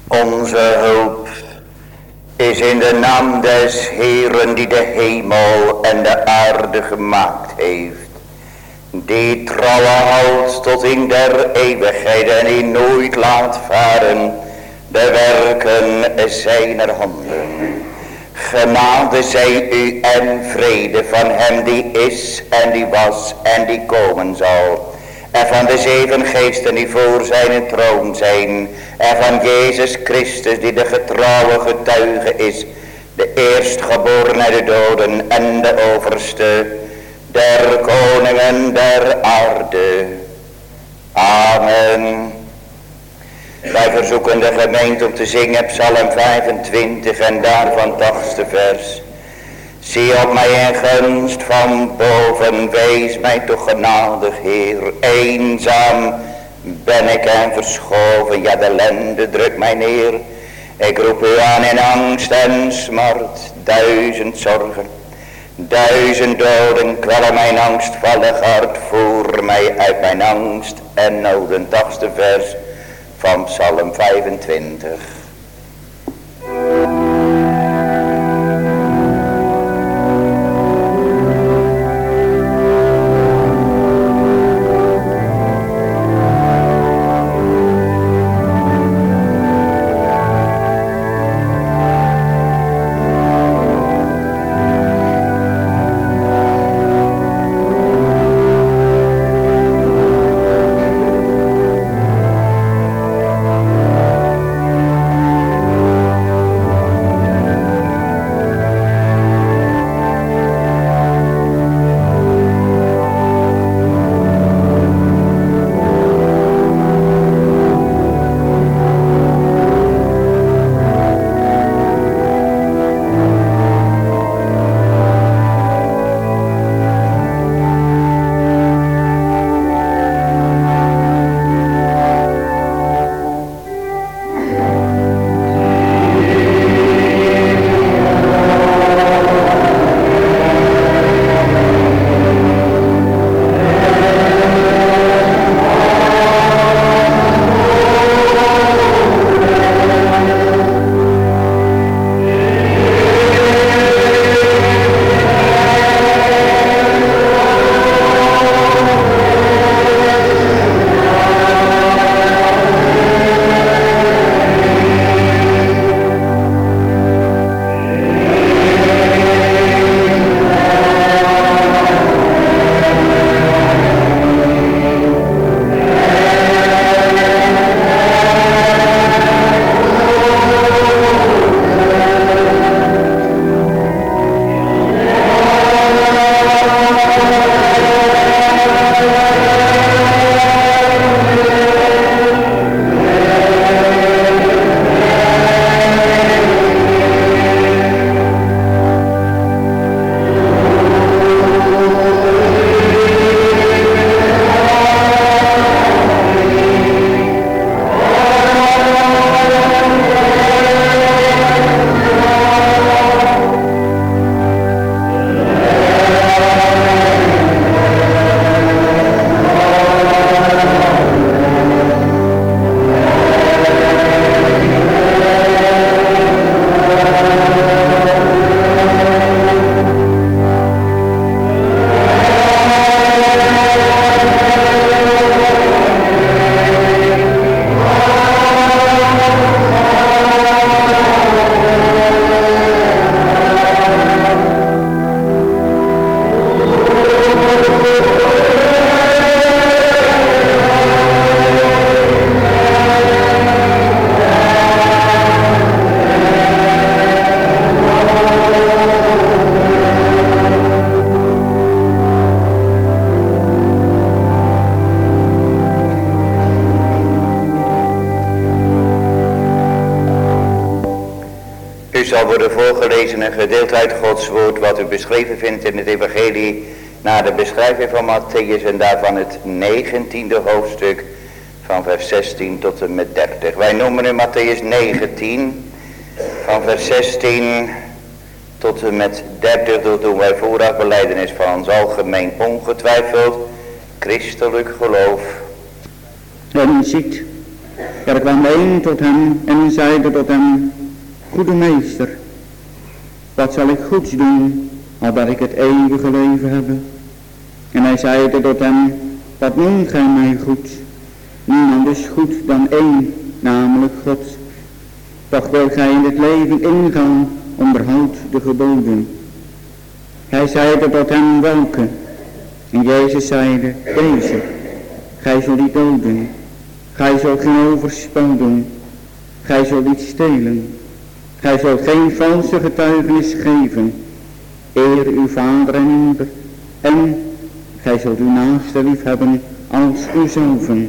Onze hulp is in de naam des Heeren die de hemel en de aarde gemaakt heeft. Die trouwe houdt tot in der eeuwigheid en die nooit laat varen de werken zijner handen. Genade zij u en vrede van hem die is en die was en die komen zal. En van de 7 geesten die voor zijn troon zijn. En van Jezus Christus die de getrouwe getuige is. De eerstgeboren uit de doden en de overste der koningen der aarde. Amen. Wij verzoeken de gemeente om te zingen Psalm 25 en daarvan 8e vers. Zie op mij in gunst van boven, wees mij toch genadig, Heer. Eenzaam ben ik en verschoven, ja de ellende drukt mij neer. Ik roep u aan in angst en smart, 1000 zorgen, 1000 doden kwellen mijn angstvallig hart. Voer mij uit mijn angst en noden, 8e vers van Psalm 25. zal worden voorgelezen een gedeelte uit Gods woord wat u beschreven vindt in het evangelie naar de beschrijving van Matthäus en daarvan het 19e hoofdstuk van vers 16 tot en met 30. Wij noemen nu Matthäus 19 van vers 16 tot en met 30. Dat doen wij voorafbelijdenis van ons algemeen ongetwijfeld christelijk geloof. En u ziet Er kwam een tot hem en zeide tot hem, goede meester, wat zal ik goeds doen, opdat ik het eeuwige leven heb? En hij zeide tot hem, wat noemt gij mij goed? Niemand is goed dan één, namelijk God. Toch wilt gij in het leven ingaan, onderhoud de geboden. Hij zeide tot hem, welke? En Jezus zeide, deze, gij zult niet doden, gij zult geen overspel doen, gij zult niet stelen, gij zult geen valse getuigenis geven, eer uw vader en moeder, en gij zult uw naaste lief hebben als uzelven.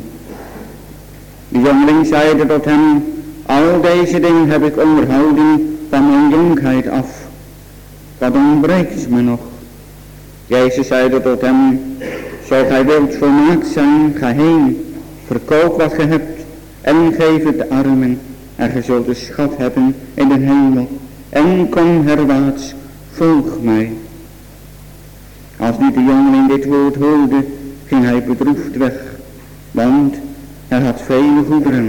De jongeling zeide tot hem, al deze dingen heb ik onderhouden van mijn jongheid af. Wat ontbreekt me nog? Jezus zeide tot hem, zo gij wilt volmaakt zijn, ga heen, verkoop wat ge hebt en geef het de armen, en ge zult een schat hebben in de hemel, en kom herwaarts, volg mij. Als nu de jongeling dit woord hoorde, ging hij bedroefd weg, want hij had vele goederen.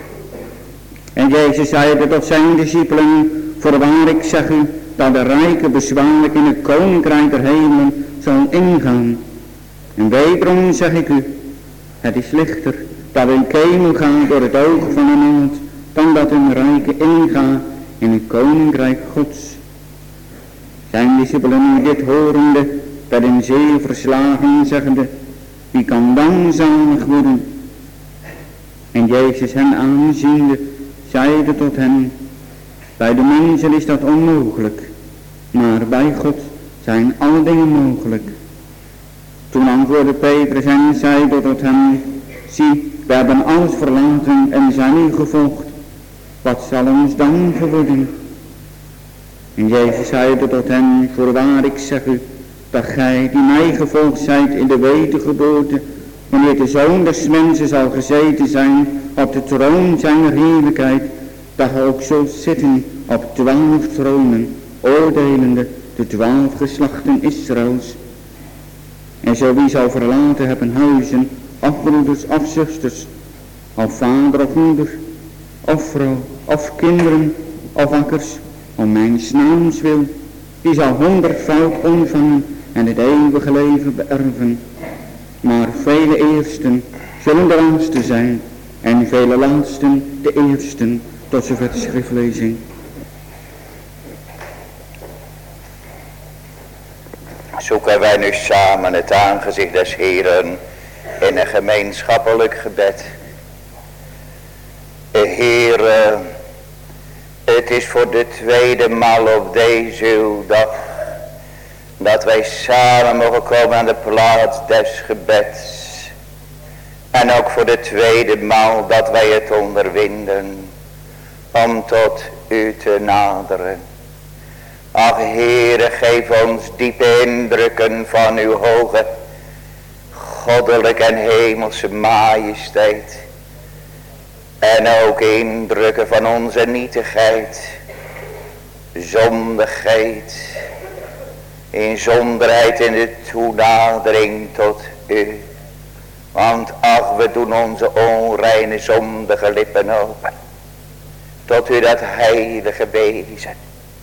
En Jezus zeide tot zijn discipelen, voorwaar ik zeg u, dat de rijke bezwaarlijk in het koninkrijk der hemelen zal ingaan. En wederom zeg ik u, het is lichter dat een kemel gaat door het oog van een naald, dan dat een rijke ingaat in het koninkrijk Gods. Zijn discipelen nu dit horende, werden zeer verslagen, zeggende, wie kan dan zalig worden? En Jezus hen aanziende, zeide tot hen, bij de mensen is dat onmogelijk, maar bij God zijn alle dingen mogelijk. Toen antwoordde Petrus en zeide tot hem, zie, we hebben alles verlaten en zijn u gevolgd. Wat zal ons dan geworden? En Jezus zeide tot hen, voorwaar ik zeg u, dat gij die mij gevolgd zijt in de wedergeboorte, wanneer de Zoon des Mensen zal gezeten zijn op de troon zijner heerlijkheid, dat gij ook zult zitten op 12 tronen, oordelende de 12 geslachten Israëls. En zo wie zal verlaten hebben huizen, of broeders of zusters, of vader of moeder, of vrouw, of kinderen, of akkers, om mijn naams wil, die zal 100-fout ontvangen en het eeuwige leven beërven. Maar vele eersten zullen de laatste zijn, en vele laatsten de eersten, tot zover de schriftlezing. Zoeken wij nu samen het aangezicht des Heeren in een gemeenschappelijk gebed. Heere, het is voor de tweede maal op deze dag dat wij samen mogen komen aan de plaats des gebeds. En ook voor de tweede maal dat wij het onderwinden om tot u te naderen. Ach Heere, geef ons diepe indrukken van uw hoge, goddelijke en hemelse majesteit. En ook indrukken van onze nietigheid, zondigheid, inzonderheid in de toenadering tot u. Want ach, we doen onze onreine zondige lippen open, tot u dat heilige wezen.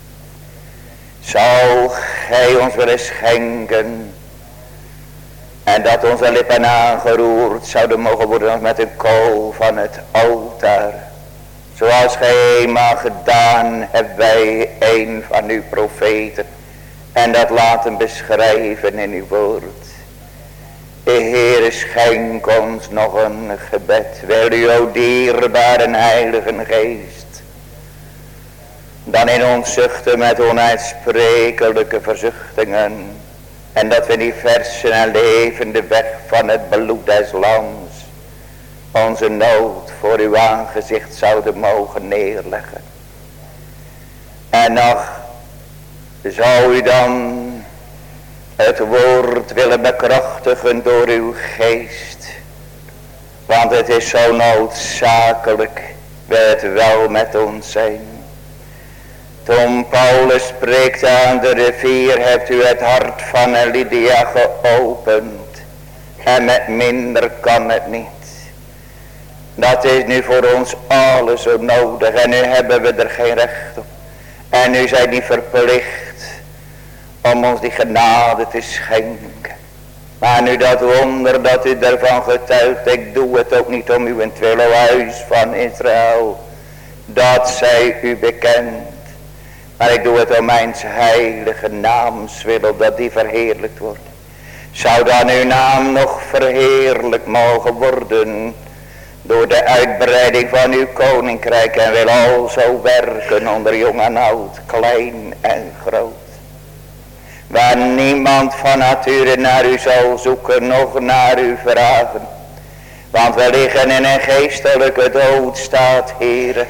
Zou gij ons willen schenken, en dat onze lippen aangeroerd zouden mogen worden met een kool van het altaar. Zoals gij eenmaal gedaan hebt bij een van uw profeten. En dat laten beschrijven in uw woord. Heere, schenk ons nog een gebed. Wil u, o dierbare en heilige geest, dan in ons zuchten met onuitsprekelijke verzuchtingen. En dat we die verse en levende weg van het bloed des lams onze nood voor uw aangezicht zouden mogen neerleggen. En nog zou u dan het woord willen bekrachtigen door uw geest. Want het is zo noodzakelijk, wil het wel met ons zijn. Toen Paulus spreekt aan de rivier, hebt u het hart van Lydia geopend. En met minder kan het niet. Dat is nu voor ons allen zo nodig. En nu hebben we er geen recht op. En nu zijn die verplicht om ons die genade te schenken. Maar nu dat wonder dat u daarvan getuigt. Ik doe het ook niet om uwentwil, o huis van Israël. Dat zij u bekend. Maar ik doe het om mijn heilige naams wil, opdat die verheerlijkt wordt. Zou dan uw naam nog verheerlijk mogen worden door de uitbreiding van uw koninkrijk. En wil al zo werken onder jong en oud, klein en groot. Waar niemand van nature naar u zal zoeken, nog naar u vragen. Want we liggen in een geestelijke doodstaat, Heere.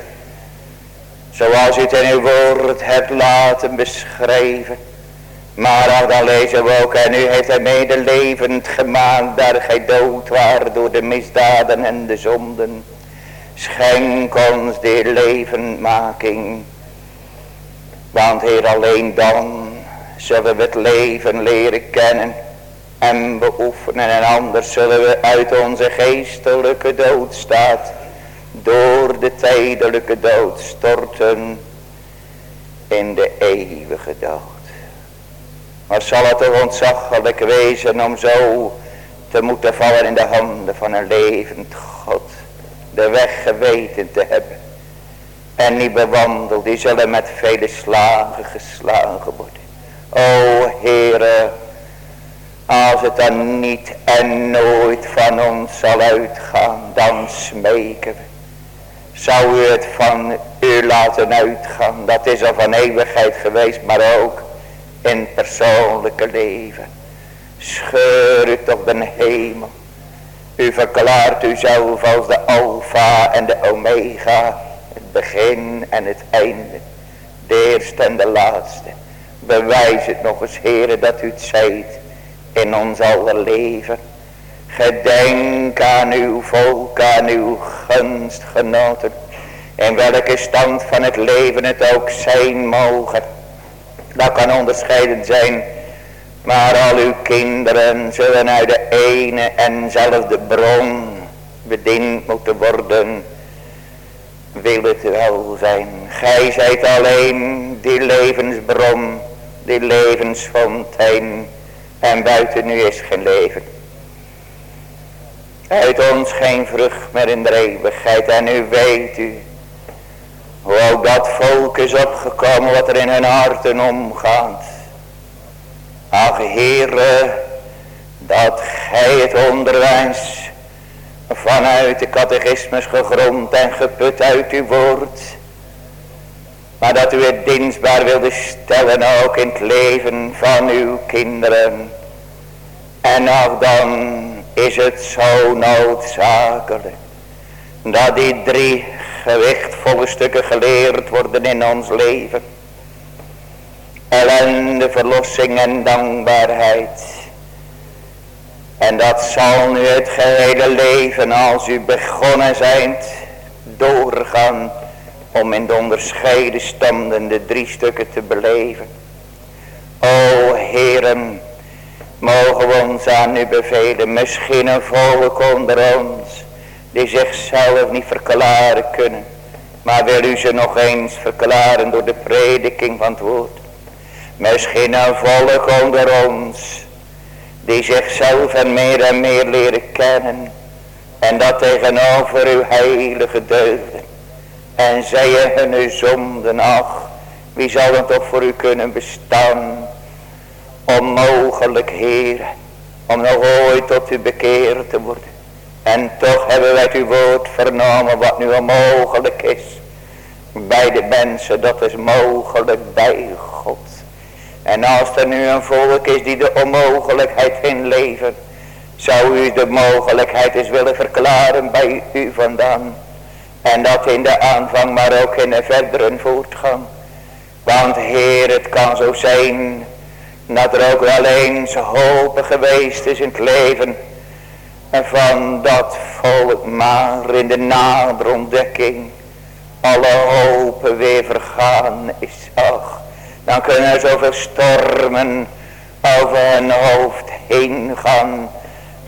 Zoals u het in uw woord hebt laten beschrijven. Maar dan lezen we ook, en u heeft hij medelevend gemaakt, daar gij dood waart door de misdaden en de zonden. Schenk ons die levendmaking. Want Heer, alleen dan zullen we het leven leren kennen en beoefenen. En anders zullen we uit onze geestelijke doodstaat door de tijdelijke dood storten in de eeuwige dood. Maar zal het toch ontzaglijk wezen om zo te moeten vallen in de handen van een levend God. De weg geweten te hebben. En niet bewandeld, die zullen met vele slagen geslagen worden. O Heere, als het dan niet en nooit van ons zal uitgaan, dan smeken we. Zou u het van u laten uitgaan, dat is al van eeuwigheid geweest, maar ook in persoonlijke leven. Scheur u toch de hemel. U verklaart uzelf als de alfa en de omega, het begin en het einde, de eerste en de laatste. Bewijs het nog eens, Heere, dat u het zijt in ons aller leven. Gedenk aan uw volk, aan uw gunstgenoten, in welke stand van het leven het ook zijn mogen. Dat kan onderscheiden zijn, maar al uw kinderen zullen uit de ene en zelfde bron bediend moeten worden. Wil het wel zijn. Gij zijt alleen die levensbron, die levensfontein, en buiten u is geen leven. Uit ons geen vrucht meer in de eeuwigheid, en nu weet u hoe ook dat volk is opgekomen, wat er in hun harten omgaat. Ach Heere, dat gij het onderwijs vanuit de catechismus gegrond en geput uit uw woord, maar dat u het dienstbaar wilde stellen ook in het leven van uw kinderen. En ach, dan is het zo noodzakelijk dat die 3 gewichtvolle stukken geleerd worden in ons leven. Ellende, verlossing en dankbaarheid. En dat zal nu het gehele leven, als u begonnen zijt, doorgaan om in de onderscheiden standen de 3 stukken te beleven. O Heeren, mogen we ons aan u bevelen. Misschien een volk onder ons die zichzelf niet verklaren kunnen, maar wil u ze nog eens verklaren door de prediking van het woord. Misschien een volk onder ons die zichzelf en meer leren kennen, en dat tegenover uw heilige deugden en zeien hun zonden. Ach, wie zal dan toch voor u kunnen bestaan? Onmogelijk, Heer, om nog ooit tot u bekeerd te worden. En toch hebben wij uw woord vernomen, wat nu onmogelijk is bij de mensen, dat is mogelijk bij God. En als er nu een volk is die de onmogelijkheid inlevert, zou u de mogelijkheid eens willen verklaren bij u vandaan. En dat in de aanvang, maar ook in de verdere voortgang. Want Heer, het kan zo zijn dat er ook wel eens hoop geweest is in het leven van dat volk, maar in de nadere ontdekking alle hoop weer vergaan is. Ach, dan kunnen er zoveel stormen over hun hoofd heen gaan.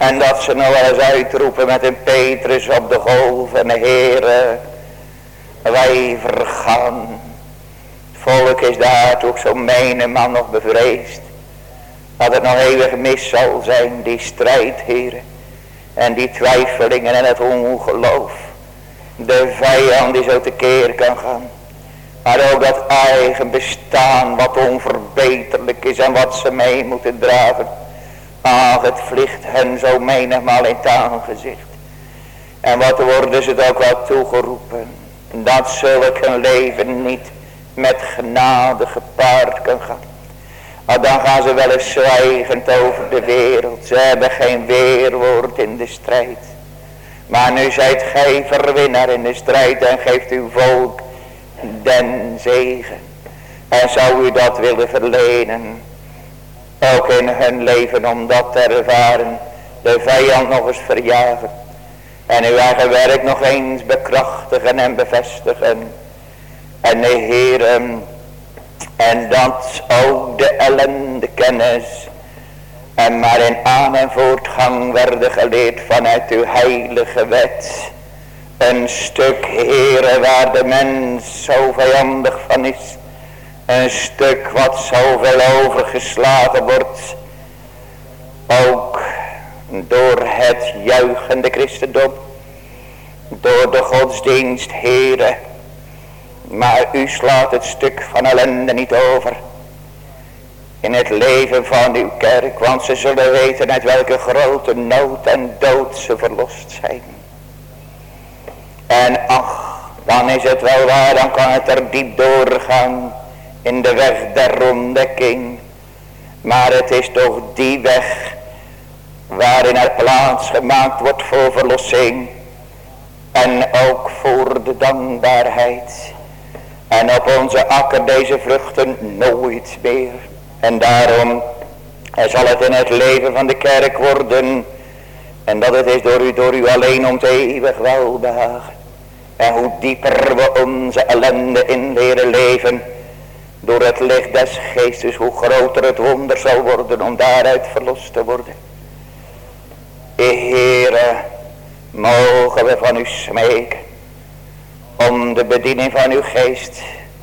En dat ze nog wel eens uitroepen met een Petrus op de golven. Heere, wij vergaan. Het volk is daar ook zo menig man nog bevreesd. Dat het nog eeuwig mis zal zijn, die strijd, Heere. En die twijfelingen en het ongeloof. De vijand die zo tekeer kan gaan. Maar ook dat eigen bestaan wat onverbeterlijk is en wat ze mee moeten dragen. Ach, het vliegt hen zo menigmaal in het aangezicht. En wat worden ze het ook wel toegeroepen. Dat zulk een leven niet met genade gepaard kan gaan. Maar dan gaan ze wel eens zwijgend over de wereld. Ze hebben geen weerwoord in de strijd. Maar nu zijt gij verwinnaar in de strijd en geeft uw volk den zegen. En zou u dat willen verlenen. Ook in hun leven om dat te ervaren. De vijand nog eens verjagen. En uw eigen werk nog eens bekrachtigen en bevestigen. En de Heere. En dat ook de ellende kennis. En maar in aan- en voortgang werden geleerd vanuit uw heilige wet. Een stuk, Heere, waar de mens zo vijandig van is. Een stuk wat zoveel overgeslagen wordt. Ook door het juichende christendom. Door de godsdienst, Heere. Maar u slaat het stuk van ellende niet over. In het leven van uw kerk. Want ze zullen weten uit welke grote nood en dood ze verlost zijn. En ach, dan is het wel waar. Dan kan het er diep doorgaan. In de weg der ontdekking. Maar het is toch die weg. Waarin er plaats gemaakt wordt voor verlossing. En ook voor de dankbaarheid. En op onze akker deze vruchten nooit meer. En daarom zal het in het leven van de kerk worden. En dat het is door u alleen om het eeuwig welbehagen. En hoe dieper we onze ellende in leren leven. Door het licht des geestes, hoe groter het wonder zal worden om daaruit verlost te worden. Heere, mogen we van u smeken. Om de bediening van uw geest.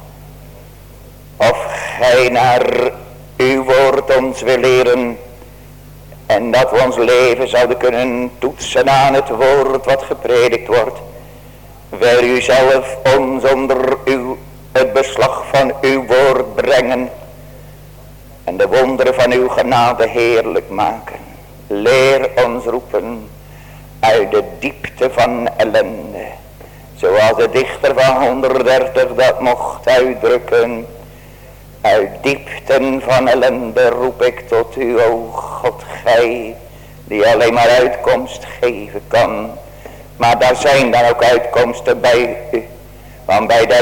Of gij naar uw woord ons wil leren. En dat we ons leven zouden kunnen toetsen aan het woord wat gepredikt wordt. Wil u zelf ons onder het beslag van uw woord brengen. En de wonderen van uw genade heerlijk maken. Leer ons roepen uit de diepte van ellende. Zoals de dichter van 130 dat mocht uitdrukken. Uit diepten van ellende roep ik tot u, o God, gij, die alleen maar uitkomst geven kan. Maar daar zijn dan ook uitkomsten bij u. Want bij den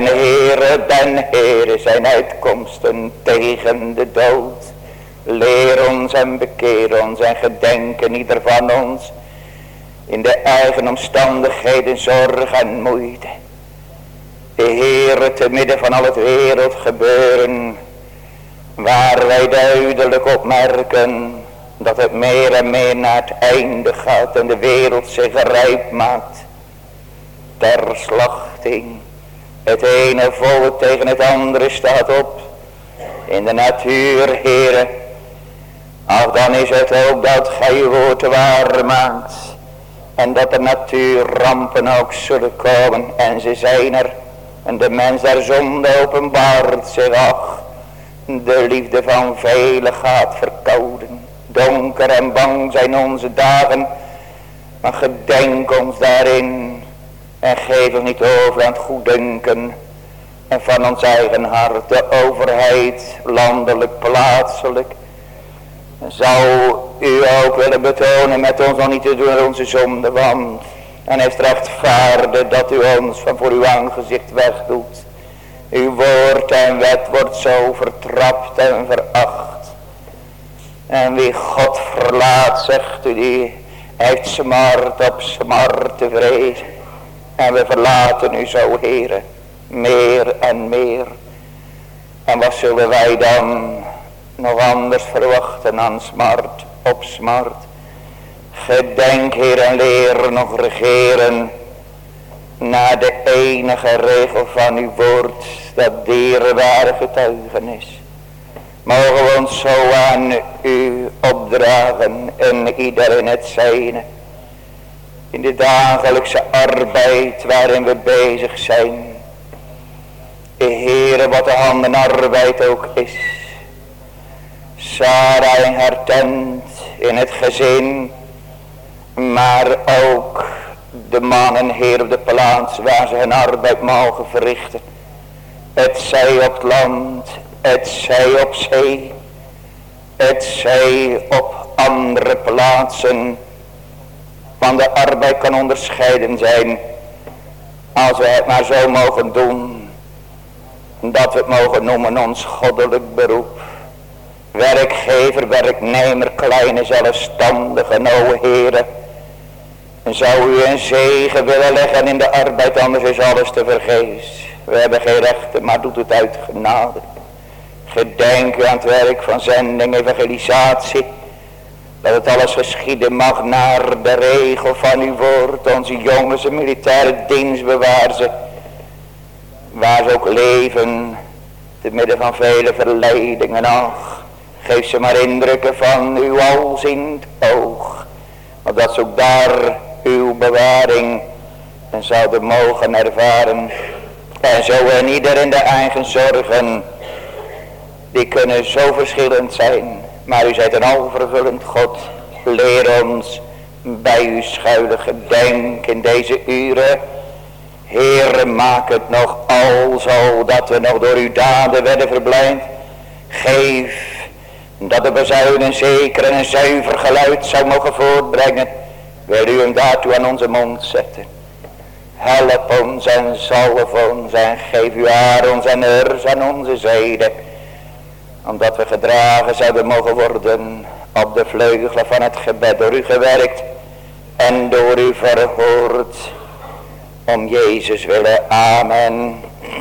Heere zijn uitkomsten tegen de dood. Leer ons en bekeer ons en gedenken ieder van ons. In de eigen omstandigheden, zorg en moeite. De Heere te midden van al het wereldgebeuren. Waar wij duidelijk opmerken dat het meer en meer naar het einde gaat. En de wereld zich rijp maakt. Ter slachting. Het ene volk tegen het andere staat op. In de natuur, Heere. Ach, dan is het ook dat gij uw woord waar maakt. En dat de natuurrampen ook zullen komen. En ze zijn er. En de mens der zonde openbaart zich. Ach, de liefde van velen gaat verkouden. Donker en bang zijn onze dagen. Maar gedenk ons daarin. En geef ons niet over aan het goeddunken. En van ons eigen hart. De overheid, landelijk, plaatselijk. Zou u ook willen betonen met ons nog niet te doen onze zonde. Want en heeft rechtvaardig dat u ons van voor uw aangezicht wegdoet. Uw woord en wet wordt zo vertrapt en veracht. En wie God verlaat, zegt u, die heeft smart op smart te vrezen. En we verlaten u zo, Heere, meer en meer. En wat zullen wij dan nog anders verwachten dan smart op smart? Gedenk, Heer, en leer nog regeren naar de enige regel van uw woord, dat dierbare getuigenis. Mogen we ons zo aan u opdragen en ieder in het zijne. In de dagelijkse arbeid waarin we bezig zijn. Heere, wat de handenarbeid ook is. Sarah in haar tent, in het gezin. Maar ook de mannen, Heer, op de plaats waar ze hun arbeid mogen verrichten. Het zij op het land, het zij op zee, het zij op andere plaatsen. Want de arbeid kan onderscheiden zijn, als we het maar zo mogen doen, dat we het mogen noemen ons goddelijk beroep. Werkgever, werknemer, kleine zelfstandige, o Heere. Zou u een zegen willen leggen in de arbeid, anders is alles te vergeefs. We hebben geen rechten, maar doet het uit genade. Gedenk u aan het werk van zending, evangelisatie. Dat het alles geschieden mag naar de regel van uw woord. Onze jongens en militaire dienst bewaar ze. Waar ze ook leven, te midden van vele verleidingen nog. Geef ze maar indrukken van uw alziend oog. Opdat ze ook daar uw bewaring en zouden mogen ervaren. En zo en ieder in de eigen zorgen. Die kunnen zo verschillend zijn. Maar u zijt een alvervullend God. Leer ons bij uw schuilen gedenk in deze uren. Heere, maak het nog al zo dat we nog door uw daden werden verblijd. Geef dat de bazuin een zeker en een zuiver geluid zou mogen voortbrengen. Wil u hem daartoe aan onze mond zetten. Help ons en zalf ons en geef uw haar ons en urs aan onze zijde. Omdat we gedragen zouden mogen worden op de vleugelen van het gebed, door u gewerkt en door u verhoord. Om Jezus willen, amen.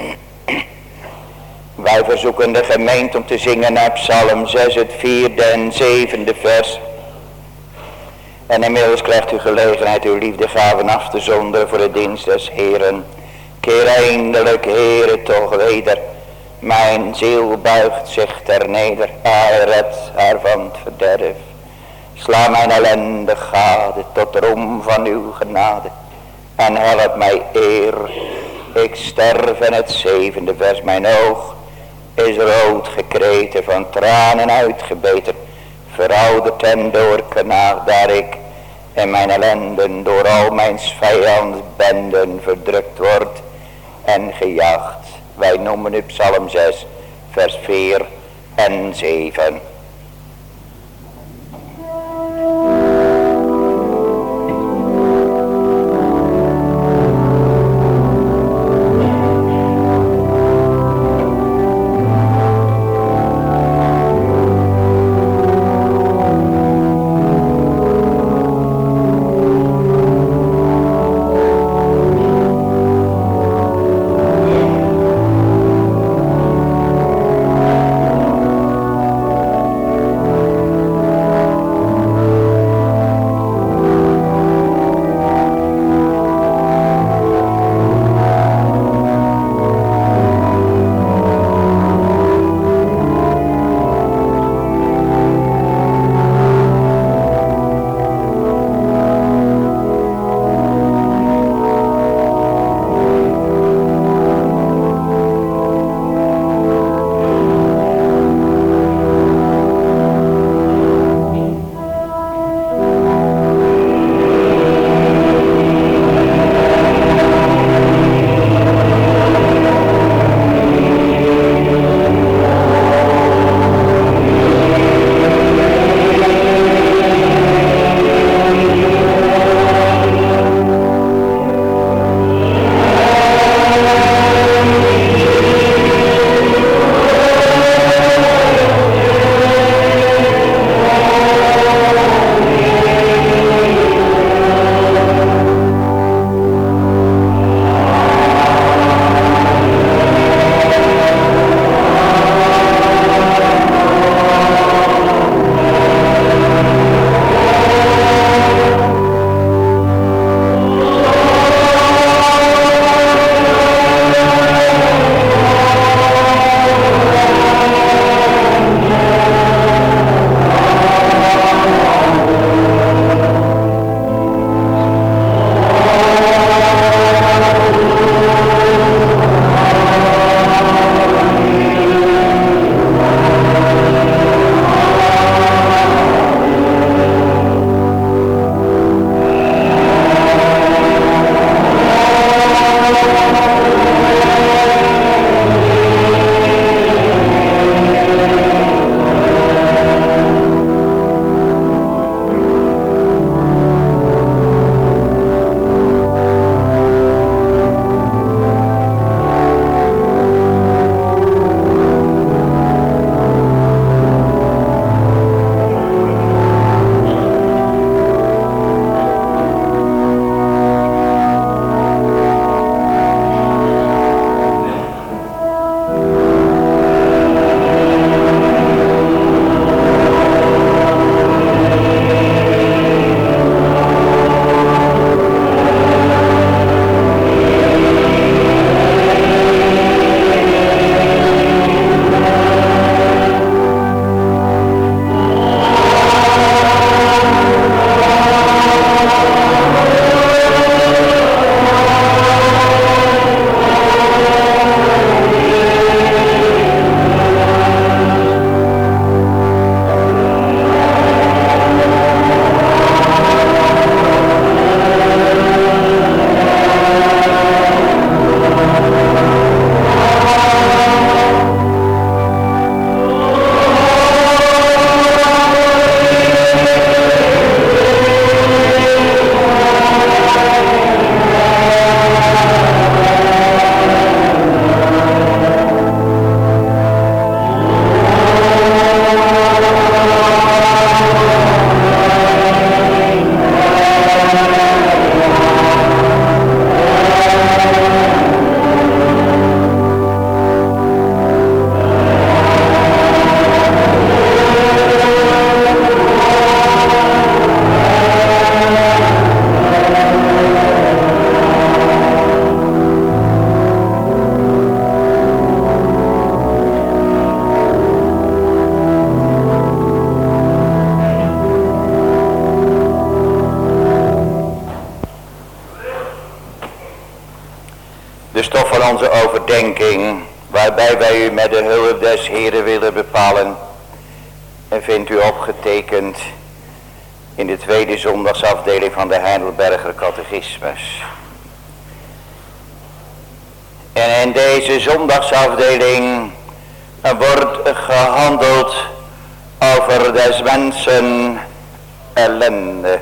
Wij verzoeken de gemeente om te zingen naar Psalm 6, het 4e en 7e vers. En inmiddels krijgt u gelegenheid uw liefdegaven af te zonderen voor de dienst des Heeren. Keer eindelijk, Heere, toch weder. Mijn ziel buigt zich ter neder. Hij redt haar van het verderf. Sla mijn ellende gade tot roem van uw genade. En help mij eer. Ik sterf in het 7e vers. Mijn oog is rood gekreten, van tranen uitgebeten. Verouderd en doorknaagd, daar ik in mijn ellenden door al mijn vijandsbenden verdrukt word en gejaagd. Wij noemen u Psalm 6, vers 4 en 7. stof van onze overdenking, waarbij wij u met de hulp des Heren willen bepalen, en vindt u opgetekend in de tweede zondagsafdeling van de Heidelberger Catechismus. En in deze zondagsafdeling wordt gehandeld over des mensen ellende.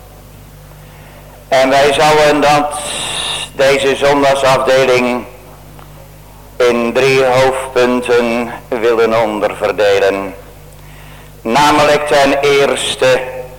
En wij zouden deze zondagsafdeling in 3 hoofdpunten willen onderverdelen. Namelijk ten eerste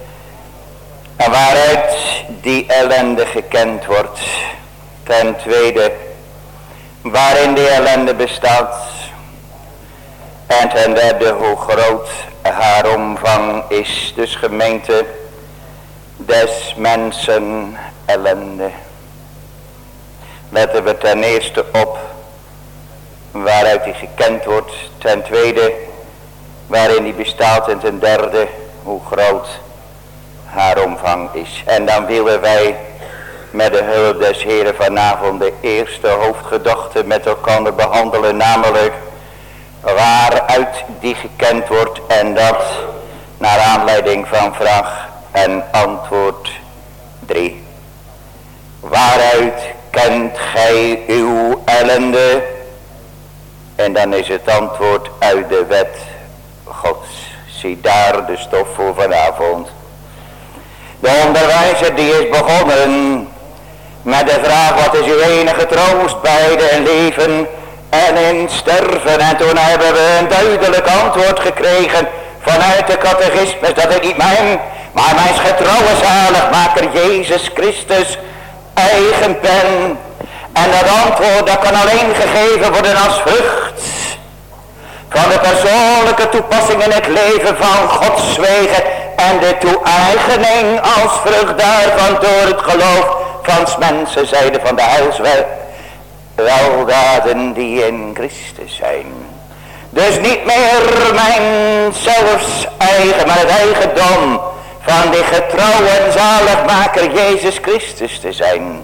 waaruit die ellende gekend wordt. Ten tweede waarin die ellende bestaat. En ten derde hoe groot haar omvang is. Dus gemeente, des mensen ellende. Letten we ten eerste op waaruit die gekend wordt. Ten tweede waarin die bestaat. En ten derde hoe groot haar omvang is. En dan willen wij met de hulp des Heren vanavond de eerste hoofdgedachte met elkaar behandelen. Namelijk waaruit die gekend wordt. En dat naar aanleiding van vraag en antwoord 3. Waaruit kent gij uw ellende? En dan is het antwoord uit de wet Gods. Zie daar de stof voor vanavond. De onderwijzer die is begonnen met de vraag: wat is uw enige troost bij de leven en in sterven? En toen hebben we een duidelijk antwoord gekregen vanuit de catechismus, dat het niet mijn, maar mijn getrouwe zaligmaker Jezus Christus eigen pen. En dat antwoord dat kan alleen gegeven worden als vrucht van de persoonlijke toepassing in het leven van Gods wegen en de toe-eigening als vrucht daarvan door het geloof van 's mensen zijde van de heilsweldaden die in Christus zijn. Dus niet meer mijn zelfs eigen, maar het eigendom van die getrouwe en zaligmaker Jezus Christus te zijn.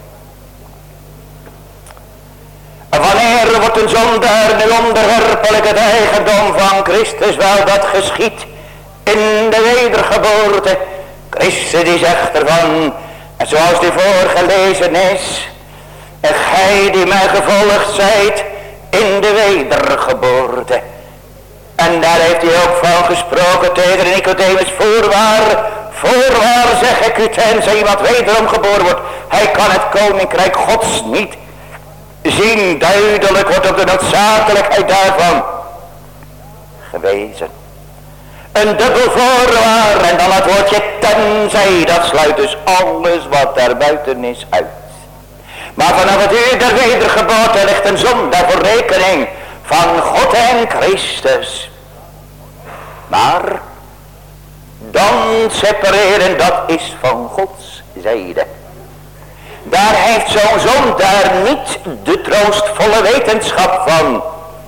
Wanneer wordt een zondaar nu onderwerpelijk het eigendom van Christus? Wel, dat geschiet in de wedergeboorte. Christus die zegt ervan, en zoals die voorgelezen is: en gij die mij gevolgd zijt in de wedergeboorte. En daar heeft hij ook van gesproken tegen Nicodemus: voorwaar zeg ik u, tenzij iemand wederom geboren wordt, hij kan het koninkrijk Gods niet zien. Duidelijk wordt op de noodzakelijkheid daarvan gewezen. Een dubbel voorwaar en dan het woordje tenzij, dat sluit dus alles wat daarbuiten is uit. Maar vanaf het uur der wedergeboorte ligt een zondaar voor rekening van God en Christus. Maar dan separeren, dat is van Gods zijde. Daar heeft zo'n zondaar niet de troostvolle wetenschap van.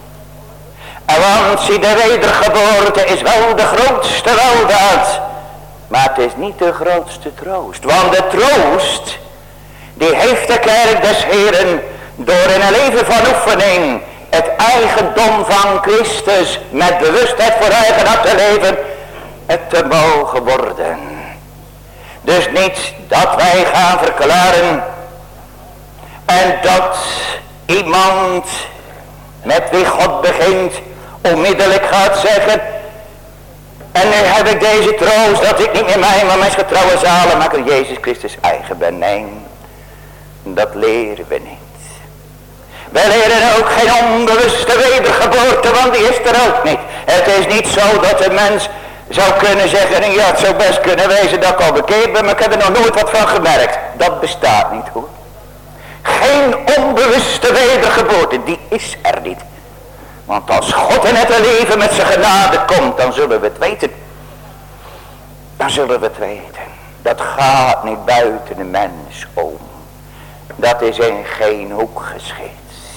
Want zie, de wedergeboorte is wel de grootste weldaad, maar het is niet de grootste troost. Want de troost, die heeft de kerk des Heren door in een leven van oefening het eigendom van Christus met bewustheid voor eigen hart te leven, het te mogen worden. Dus niet dat wij gaan verklaren en dat iemand met wie God begint onmiddellijk gaat zeggen: en nu heb ik deze troost dat ik niet meer mij, maar mijn getrouwe zaligmaker Jezus Christus eigen ben. Nee, dat leren we niet. Wij leren ook geen onbewuste wedergeboorte, want die is er ook niet. Het is niet zo dat een mens zou kunnen zeggen: en ja, het zou best kunnen wezen dat ik al bekeerd ben, maar ik heb er nog nooit wat van gemerkt. Dat bestaat niet, hoor. Geen onbewuste wedergeboorte, die is er niet. Want als God in het leven met zijn genade komt, dan zullen we het weten. Dan zullen we het weten. Dat gaat niet buiten de mens om. Dat is in geen hoek geschikt.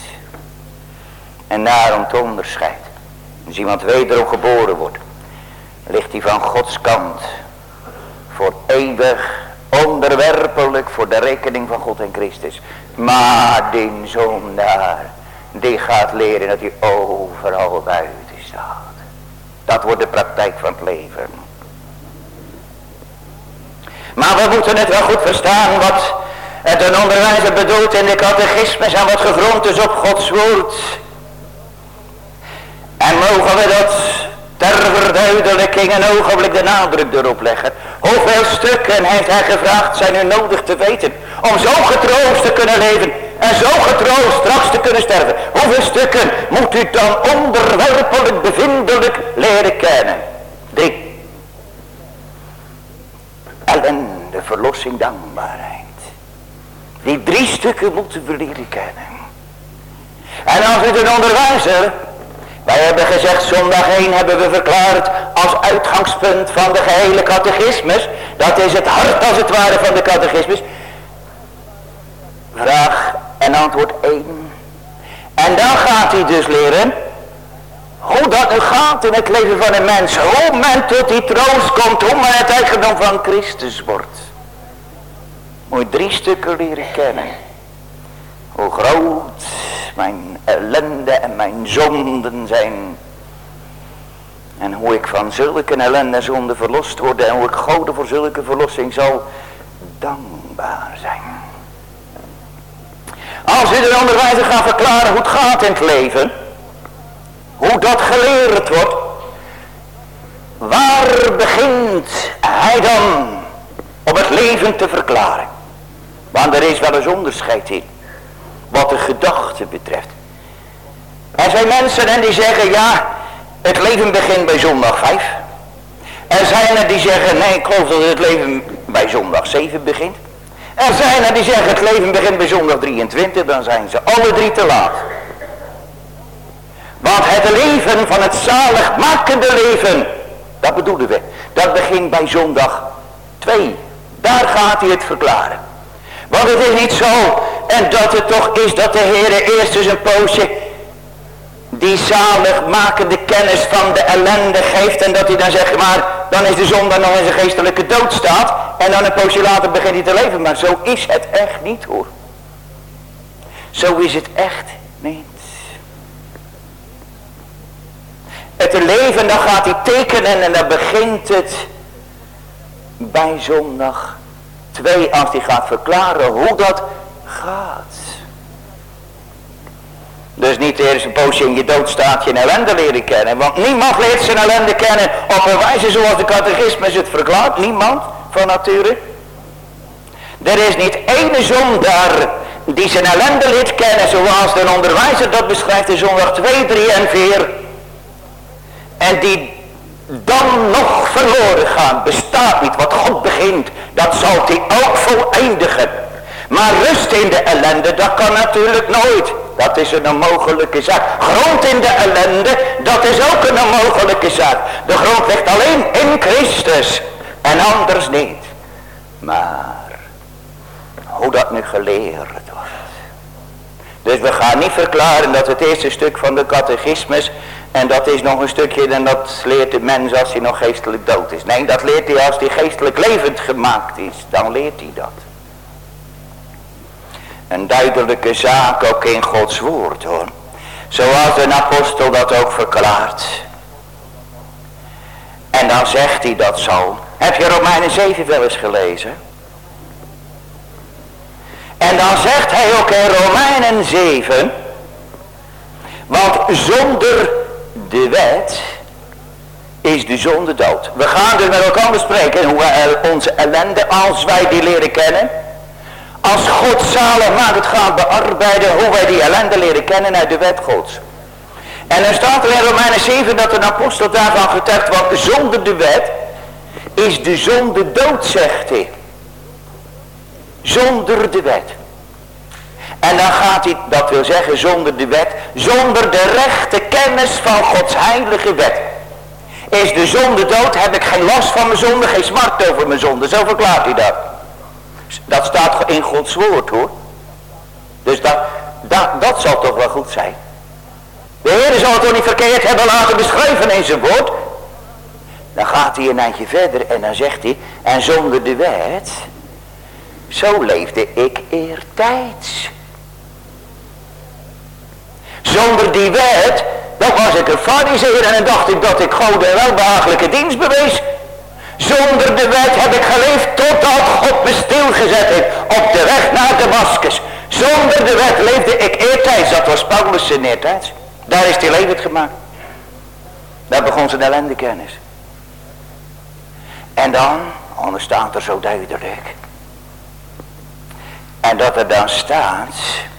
En daarom te onderscheid. Als iemand wederom geboren wordt, ligt hij van Gods kant voor eeuwig onderwerpelijk voor de rekening van God en Christus. Maar die zondaar, die gaat leren dat hij overal buiten staat. Dat wordt de praktijk van het leven. Maar we moeten het wel goed verstaan wat het een onderwijzer bedoelt in de catechismus en wat gegrond is op Gods woord. En mogen we dat ter verduidelijking een ogenblik de nadruk erop leggen. Hoeveel stukken heeft hij gevraagd zijn u nodig te weten om zo getroost te kunnen leven en zo getroost straks te kunnen sterven. Hoeveel stukken moet u dan onderwerpelijk bevindelijk leren kennen? 3. Ellende, verlossing, dankbaarheid. Die 3 stukken moeten we leren kennen. En als u een onderwijzer, wij hebben gezegd zondag 1 hebben we verklaard als uitgangspunt van de gehele catechismus. Dat is het hart als het ware van de catechismus. Vraag en antwoord 1. En dan gaat hij dus leren hoe dat nu gaat in het leven van een mens. Hoe men tot die troost komt, hoe men het eigendom van Christus wordt. Moet je 3 stukken leren kennen. Hoe groot mijn ellende en mijn zonden zijn. En hoe ik van zulke ellende en zonde verlost word. En hoe ik Gode voor zulke verlossing zal dankbaar zijn. Als u de onderwijzer gaat verklaren hoe het gaat in het leven. Hoe dat geleerd wordt. Waar begint hij dan om het leven te verklaren? Want er is wel eens onderscheid in. Wat de gedachte betreft. Er zijn mensen en die zeggen ja, het leven begint bij zondag 5. Er zijn er die zeggen nee, ik geloof dat het leven bij zondag 7 begint. Er zijn er die zeggen het leven begint bij zondag 23, dan zijn ze alle 3 te laat. Want het leven van het zaligmakende leven, dat bedoelen we, dat begint bij zondag 2. Daar gaat hij het verklaren. Want het is niet zo, en dat het toch is dat de Heer eerst eens een poosje die zaligmakende kennis van de ellende geeft. En dat hij dan zegt, maar dan is de zondaar nog in zijn geestelijke doodstaat. En dan een poosje later begint hij te leven. Maar zo is het echt niet hoor. Zo is het echt niet. Het leven, dan gaat hij tekenen en dan begint het bij zondag 2 als hij gaat verklaren hoe dat gaat. Dus niet eerst een poosje in je doodstaat je ellende leren kennen. Want niemand leert zijn ellende kennen op een wijze zoals de catechismus het verklaart. Niemand van nature. Er is niet ene zondaar die zijn ellende leert kennen zoals de onderwijzer dat beschrijft in zondag 2, 3 en 4. En die dan nog verloren gaan, bestaat niet. Wat God begint, dat zal hij ook voleindigen. Maar rust in de ellende, dat kan natuurlijk nooit. Dat is een onmogelijke zaak. Grond in de ellende, dat is ook een onmogelijke zaak. De grond ligt alleen in Christus en anders niet. Maar hoe dat nu geleerd wordt. Dus we gaan niet verklaren dat het eerste stuk van de catechismus, en dat is nog een stukje en dat leert de mens als hij nog geestelijk dood is. Nee, dat leert hij als hij geestelijk levend gemaakt is. Dan leert hij dat. Een duidelijke zaak ook in Gods woord hoor. Zoals de apostel dat ook verklaart. En dan zegt hij dat zo. Heb je Romeinen 7 wel eens gelezen? En dan zegt hij ook in Romeinen 7. Want zonder de wet is de zonde dood. We gaan dus met elkaar bespreken hoe wij onze ellende, als wij die leren kennen. Als God zaligmakend gaat bearbeiden hoe wij die ellende leren kennen uit de wet Gods. En dan staat er in Romeinen 7 dat een apostel daarvan getuigt, want zonder de wet is de zonde dood, zegt hij. Zonder de wet. En dan gaat hij, dat wil zeggen zonder de wet, zonder de rechte kennis van Gods heilige wet. Is de zonde dood, heb ik geen last van mijn zonde, geen smart over mijn zonde. Zo verklaart hij dat. Dat staat in Gods woord hoor. Dus dat zal toch wel goed zijn. De Heer zal het toch niet verkeerd hebben laten beschrijven in zijn woord. Dan gaat hij een eindje verder en dan zegt hij, en zonder de wet Zo leefde ik eertijds. Zonder die wet, dan was ik een farizeer en dan dacht ik dat ik God een welbehagelijke dienst bewees. Zonder de wet heb ik geleefd totdat God me stilgezet heeft op de weg naar Damascus. Zonder de wet leefde ik eertijds, dat was Paulus zijn eertijds. Daar is hij levend gemaakt. Daar begon zijn ellendekennis. En dan, anders staat er zo duidelijk. En dat er dan staat.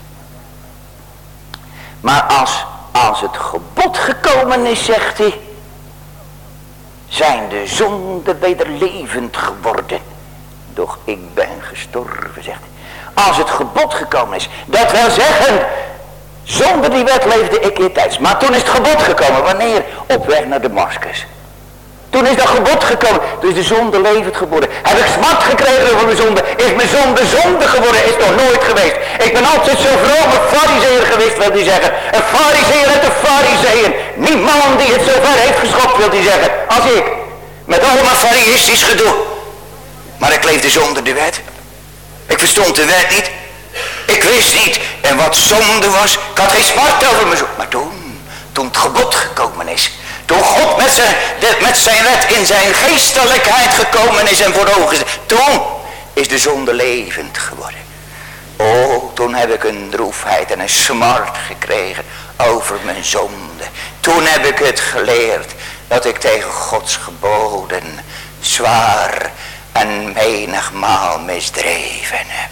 Maar als het gebod gekomen is, zegt hij. Zijn de zonden weder levend geworden. Doch ik ben gestorven, zegt hij. Als het gebod gekomen is. Dat wil zeggen. Zonder die wet leefde ik eertijds. Maar toen is het gebod gekomen. Wanneer? Op weg naar Damascus. Toen is dat gebod gekomen. Toen is de zonde levend geworden. Heb ik smart gekregen van de zonde. Is mijn zonde geworden. Is nog nooit geweest. Ik ben altijd zo'n vrome farizeer geweest, wil hij zeggen. Een farizeer uit de farizeeën. Niemand die het zo ver heeft geschopt, wil hij zeggen. Als ik. Met allemaal fariïstisch gedoe. Maar ik leefde zonder de wet. Ik verstond de wet niet. Ik wist niet. En wat zonde was. Ik had geen smart over mijn zonde. Maar toen het gebod gekomen is. Toen God met zijn wet in zijn geestelijkheid gekomen is en voor ogen is. Toen is de zonde levend geworden. Oh, toen heb ik een droefheid en een smart gekregen over mijn zonde. Toen heb ik het geleerd dat ik tegen Gods geboden zwaar en menigmaal misdreven heb.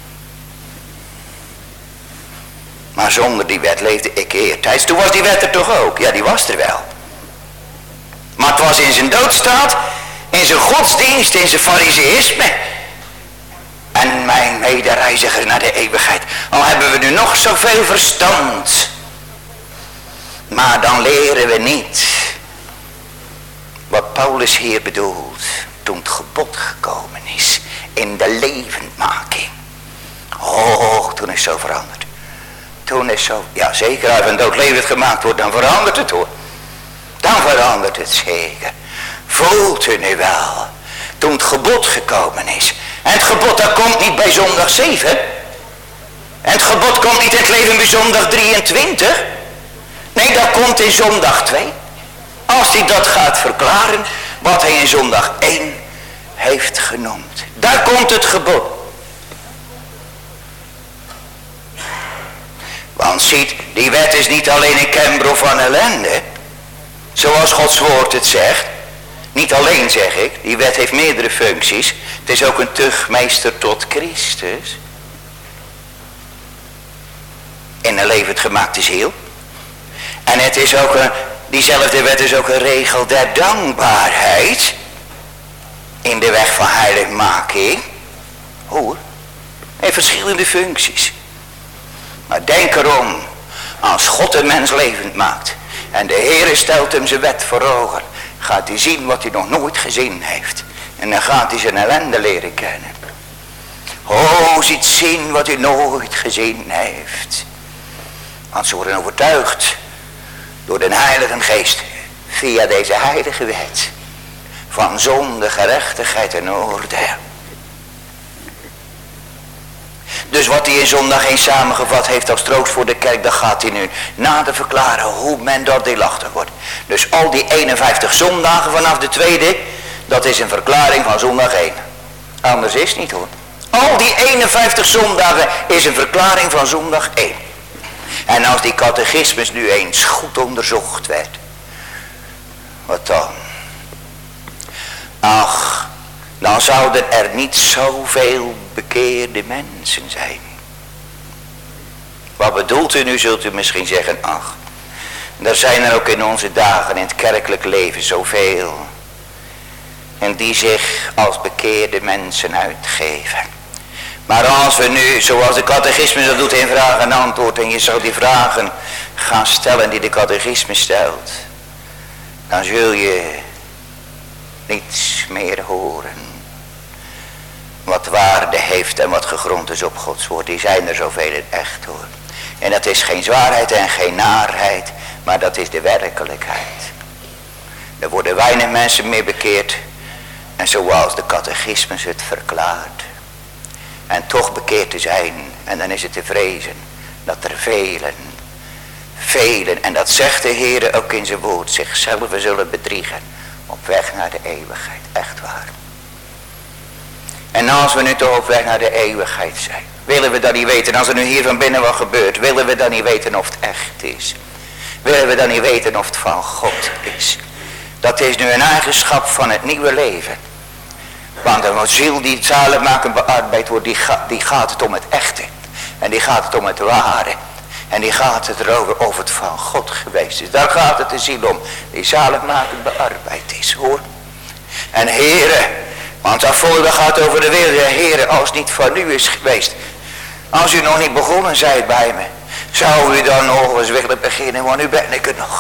Maar zonder die wet leefde ik eertijds. Toen was die wet er toch ook? Ja, die was er wel. Maar het was in zijn doodstaat, in zijn godsdienst, in zijn fariseïsme. En mijn medereizigers naar de eeuwigheid. Al hebben we nu nog zoveel verstand. Maar dan leren we niet wat Paulus hier bedoelt. Toen het gebod gekomen is in de levendmaking. Oh, toen is zo veranderd. Toen is zo, ja zeker, als een dood levend gemaakt wordt, dan verandert het hoor. Dan verandert het zeker. Voelt u nu wel. Toen het gebod gekomen is. En het gebod dat komt niet bij zondag 7. En het gebod komt niet in het leven bij zondag 23. Nee, dat komt in zondag 2. Als hij dat gaat verklaren. Wat hij in zondag 1 heeft genoemd. Daar komt het gebod. Want ziet, die wet is niet alleen een kembro van ellende. Zoals Gods woord het zegt. Niet alleen zeg ik, die wet heeft meerdere functies. Het is ook een tuchtmeester tot Christus. In een levend gemaakte ziel. En het is ook diezelfde wet is ook een regel der dankbaarheid. In de weg van heiligmaking. Hoor, heeft verschillende functies. Maar denk erom, als God een mens levend maakt. En de Heere stelt hem zijn wet voor ogen. Gaat hij zien wat hij nog nooit gezien heeft. En dan gaat hij zijn ellende leren kennen. Oh, ziet zien wat hij nooit gezien heeft. Want ze worden overtuigd door de Heilige Geest. Via deze heilige wet. Van zonde, gerechtigheid en oordeel. Dus wat hij in zondag 1 samengevat heeft als troost voor de kerk, dat gaat hij nu nader verklaren hoe men door deelachtig wordt. Dus al die 51 zondagen vanaf de tweede, dat is een verklaring van zondag 1. Anders is het niet hoor. Al die 51 zondagen is een verklaring van zondag 1. En als die catechismus nu eens goed onderzocht werd. Wat dan? Ach, dan zouden er niet zoveel bekeerde mensen zijn. Wat bedoelt u nu, zult u misschien zeggen. Ach, er zijn er ook in onze dagen in het kerkelijk leven zoveel. En die zich als bekeerde mensen uitgeven. Maar als we nu, zoals de catechismus dat doet in vraag en antwoord. En je zou die vragen gaan stellen die de catechismus stelt. Dan zul je niets meer horen. Wat waarde heeft en wat gegrond is op Gods woord. Die zijn er zoveel in echt hoor. En dat is geen zwaarheid en geen naarheid. Maar dat is de werkelijkheid. Er worden weinig mensen meer bekeerd. En zoals de catechismus het verklaart. En toch bekeerd te zijn. En dan is het te vrezen dat er velen, en dat zegt de Heer ook in zijn woord, zichzelf zullen bedriegen op weg naar de eeuwigheid. Echt waar. En als we nu toch op weg naar de eeuwigheid zijn, willen we dan niet weten, als er nu hier van binnen wat gebeurt, willen we dan niet weten of het echt is. Willen we dan niet weten of het van God is. Dat is nu een eigenschap van het nieuwe leven. Want een ziel die het zaligmakend bearbeid wordt, die gaat het om het echte. En die gaat het om het ware. En die gaat het erover of het van God geweest is. Daar gaat het de ziel om. Die zaligmakend bearbeid is, hoor. En Heere, want dat voorbeeld gaat over de wereld. Heere, als het niet van u is geweest. Als u nog niet begonnen zijt bij me. Zou u dan nog eens willen beginnen, want nu ben ik er nog.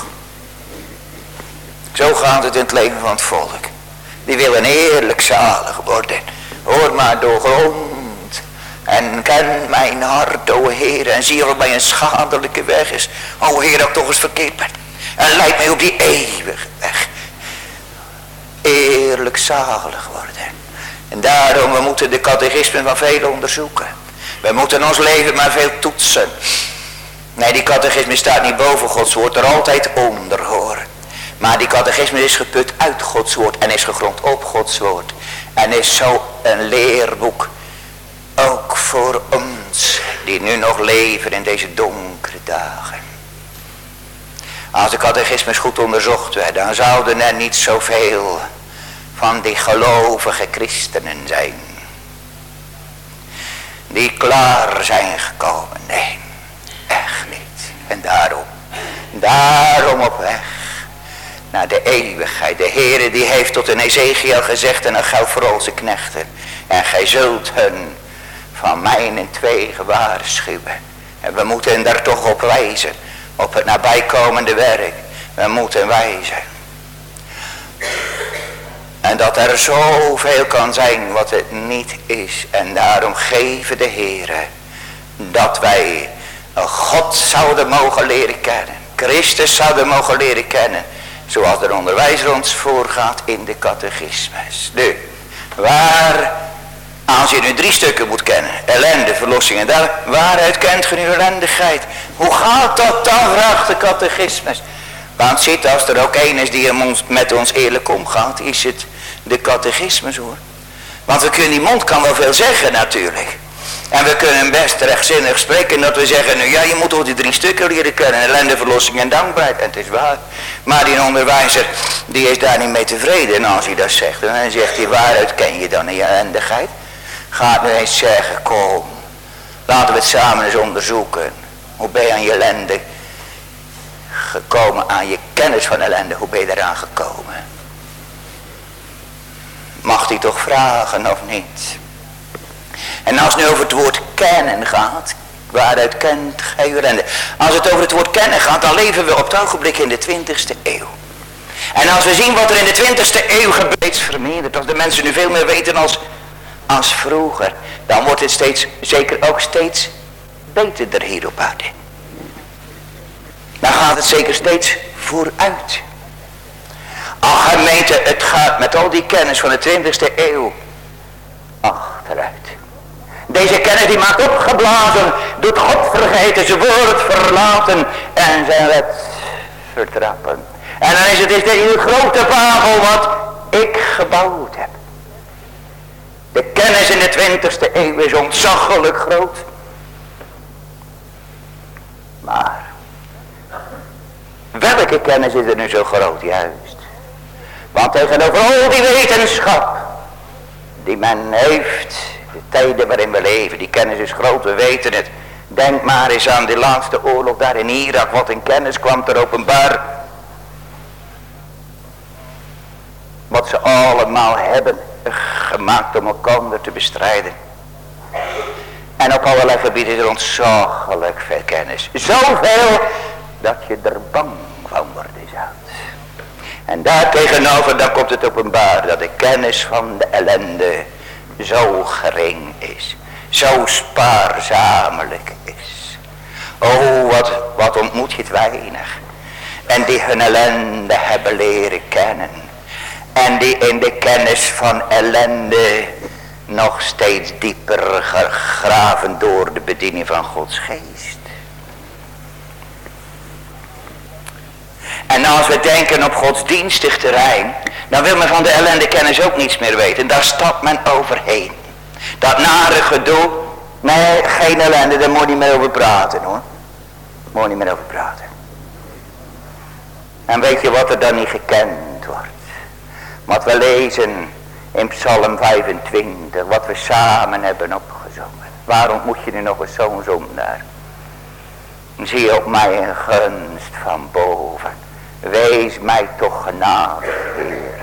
Zo gaat het in het leven van het volk. Die willen eerlijk zalig worden. Hoor maar doorgrond. En ken mijn hart, o Heer. En zie of mij een schadelijke weg is. O Heer, dat ik toch eens verkeerd ben. En leid mij op die eeuwige weg. Eerlijk zalig worden. En daarom, we moeten de catechismen van velen onderzoeken. We moeten ons leven maar veel toetsen. Nee, die catechisme staat niet boven Gods woord, er altijd onder, hoor. Maar die catechisme is geput uit Gods woord en is gegrond op Gods woord. En is zo een leerboek, ook voor ons, die nu nog leven in deze donkere dagen. Als de catechismes goed onderzocht werden, dan zouden er niet zoveel van die gelovige christenen zijn. Die klaar zijn gekomen, nee, echt niet. En daarom op weg naar de eeuwigheid. De Heere die heeft tot een Ezekiel gezegd, en dat geldt voor onze knechten. En gij zult hun van mijn twee waarschuwen. En we moeten daar toch op wijzen. Op het nabijkomende werk. We moeten wijzen. En dat er zoveel kan zijn wat het niet is. En daarom geven de Heere dat wij God zouden mogen leren kennen. Christus zouden mogen leren kennen. Zoals de onderwijzer ons voorgaat in de catechismes. Nu, als je nu 3 stukken moet kennen. Ellende, verlossing en daar. Waaruit kent ge nu ellendigheid? Hoe gaat dat dan, vraagt de catechismes. Want ziet, als er ook een is die met ons eerlijk omgaat, is het de catechismes, hoor. Want we kunnen, die mond kan wel veel zeggen natuurlijk. En we kunnen best rechtzinnig spreken dat we zeggen, nou ja, je moet toch die 3 stukken leren kennen. Ellende, verlossing en dankbaarheid. En het is waar. Maar die onderwijzer, die is daar niet mee tevreden. En als hij dat zegt, dan zegt hij, waaruit ken je dan die ellendigheid? Gaat nu eens zeggen, kom, laten we het samen eens onderzoeken. Hoe ben je aan je ellende gekomen, aan je kennis van ellende, hoe ben je eraan gekomen? Mag hij toch vragen of niet? En als het nu over het woord kennen gaat, waaruit kent gij uw ellende? Als het over het woord kennen gaat, dan leven we op het ogenblik in de 20e eeuw. En als we zien wat er in de 20e eeuw gebeurt, vermeerderd, als de mensen nu veel meer weten als vroeger, dan wordt het steeds, zeker ook steeds beter hier op aarde. Dan gaat het zeker steeds vooruit. Ach gemeente, het gaat met al die kennis van de 20e eeuw achteruit. Deze kennis die maakt opgeblazen, doet God vergeten, zijn woord verlaten en zijn wet vertrappen. En dan is het deze grote Babel wat ik gebouwd heb. De kennis in de 20e eeuw is ontzaglijk groot. Maar welke kennis is er nu zo groot juist? Want tegenover al die wetenschap die men heeft, de tijden waarin we leven, die kennis is groot, we weten het. Denk maar eens aan die laatste oorlog daar in Irak, wat in kennis kwam ter openbaar. Wat ze allemaal hebben gemaakt om elkaar te bestrijden. En op allerlei gebieden is er ontzaglijk veel kennis. Zoveel dat je er bang van worden zou. En daar tegenover dan komt het openbaar dat de kennis van de ellende zo gering is. Zo spaarzamelijk is. Oh, wat ontmoet je het weinig. En die hun ellende hebben leren kennen. En die in de kennis van ellende nog steeds dieper gegraven door de bediening van Gods geest. En als we denken op godsdienstig terrein, dan wil men van de ellendekennis ook niets meer weten. Daar stapt men overheen. Dat nare gedoe, nee, geen ellende, daar moet je niet meer over praten hoor. Moet je niet meer over praten. En weet je wat er dan niet gekend wordt? Wat we lezen in Psalm 25, wat we samen hebben opgezongen. Waarom moet je nu nog eens zo'n zondaar? Zie op mij een gunst van boven. Wees mij toch genadig, Heer.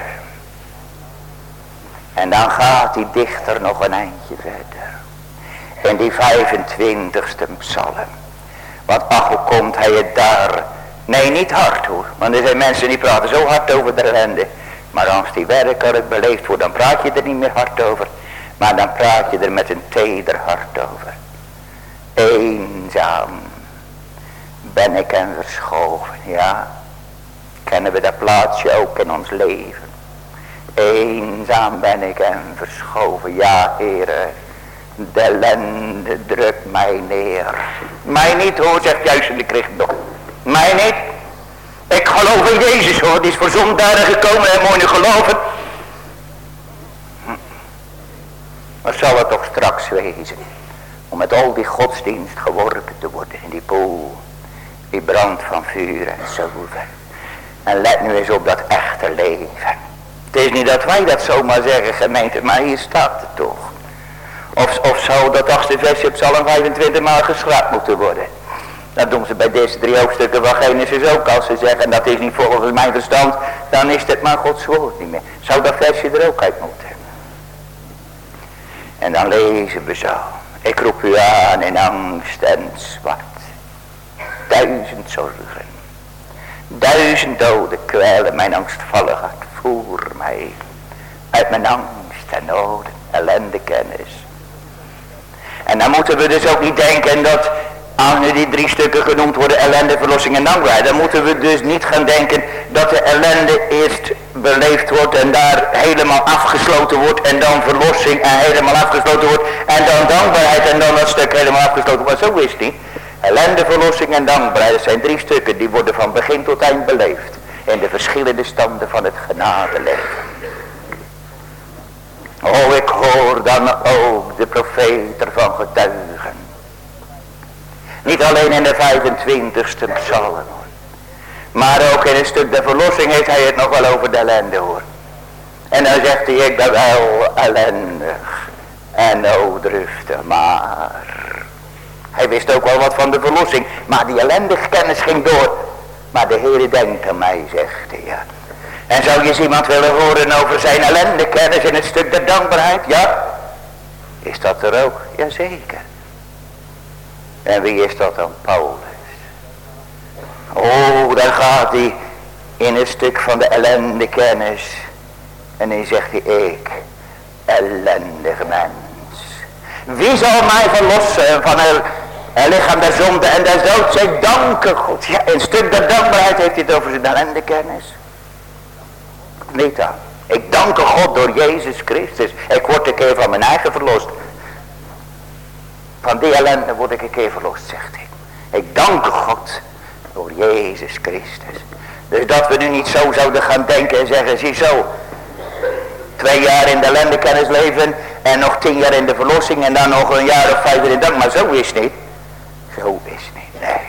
En dan gaat die dichter nog een eindje verder. In die 25ste psalm. Want ach, hoe komt hij het daar? Nee, niet hard hoor. Want er zijn mensen die praten zo hard over de ellende. Maar als die werkelijk beleefd wordt, dan praat je er niet meer hard over. Maar dan praat je er met een teder hart over. Eenzaam ben ik en verschoven. Ja, kennen we dat plaatsje ook in ons leven. Eenzaam ben ik en verschoven. Ja, Heere, de ellende drukt mij neer. Mij niet hoor, zegt juist in de christendom. Mij niet. Ik geloof in Jezus hoor, die is voor zondaren gekomen en moet je geloven. Maar zal het toch straks wezen, om met al die godsdienst geworpen te worden in die poel, die brand van vuur en zilver. En let nu eens op dat echte leven. Het is niet dat wij dat zomaar zeggen gemeente, maar hier staat het toch. Of zou dat 8e versje op Psalm 25 maar geschrapt moeten worden. Dat doen ze bij deze 3 hoofdstukken van Genesis ook. Als ze zeggen dat is niet volgens mijn verstand, dan is het maar Gods woord niet meer. Zou dat versje er ook uit moeten. En dan lezen we zo. Ik roep u aan in angst en zwart. 1000 zorgen. 1000 doden kwellen mijn angstvallig hart. Voer mij uit mijn angst en noden, ellende kennis. En dan moeten we dus ook niet denken dat, als nu die 3 stukken genoemd worden, ellende, verlossing en dankbaarheid, dan moeten we dus niet gaan denken dat de ellende eerst beleefd wordt en daar helemaal afgesloten wordt en dan verlossing en helemaal afgesloten wordt en dan dankbaarheid en dan dat stuk helemaal afgesloten wordt. Maar zo is het niet. Ellende, verlossing en dankbaarheid, dat zijn 3 stukken die worden van begin tot eind beleefd in de verschillende standen van het genadeleven. Oh, ik hoor dan ook de profeet ervan getuigen. Niet alleen in de 25ste psalm, maar ook in een stuk de verlossing heeft hij het nog wel over de ellende hoor. En dan zegt hij, ik ben wel ellendig en noodruftig, maar hij wist ook wel wat van de verlossing, maar die ellendige kennis ging door. Maar de Heere denkt aan mij, zegt hij. Ja. En zou je eens iemand willen horen over zijn ellende kennis in het stuk der dankbaarheid? Ja. Is dat er ook? Jazeker. En wie is dat dan? Paulus. Oh, daar gaat hij in het stuk van de ellende kennis. En dan zegt hij, ik, ellendig mens. Wie zal mij verlossen van het lichaam der zonde en des doods? Ik dank God. Ja, in het stuk der dankbaarheid heeft hij het over zijn ellende kennis. Niet aan. Ik dank God door Jezus Christus. Ik word een keer van mijn eigen verlost. Van die ellende word ik een keer verlost, zegt hij. Ik dank God door Jezus Christus. Dus dat we nu niet zo zouden gaan denken en zeggen, zie zo. 2 jaar in de ellendekennis leven en nog 10 jaar in de verlossing en dan nog een jaar of 5 in dank. Maar zo is het niet. Zo is het niet, nee.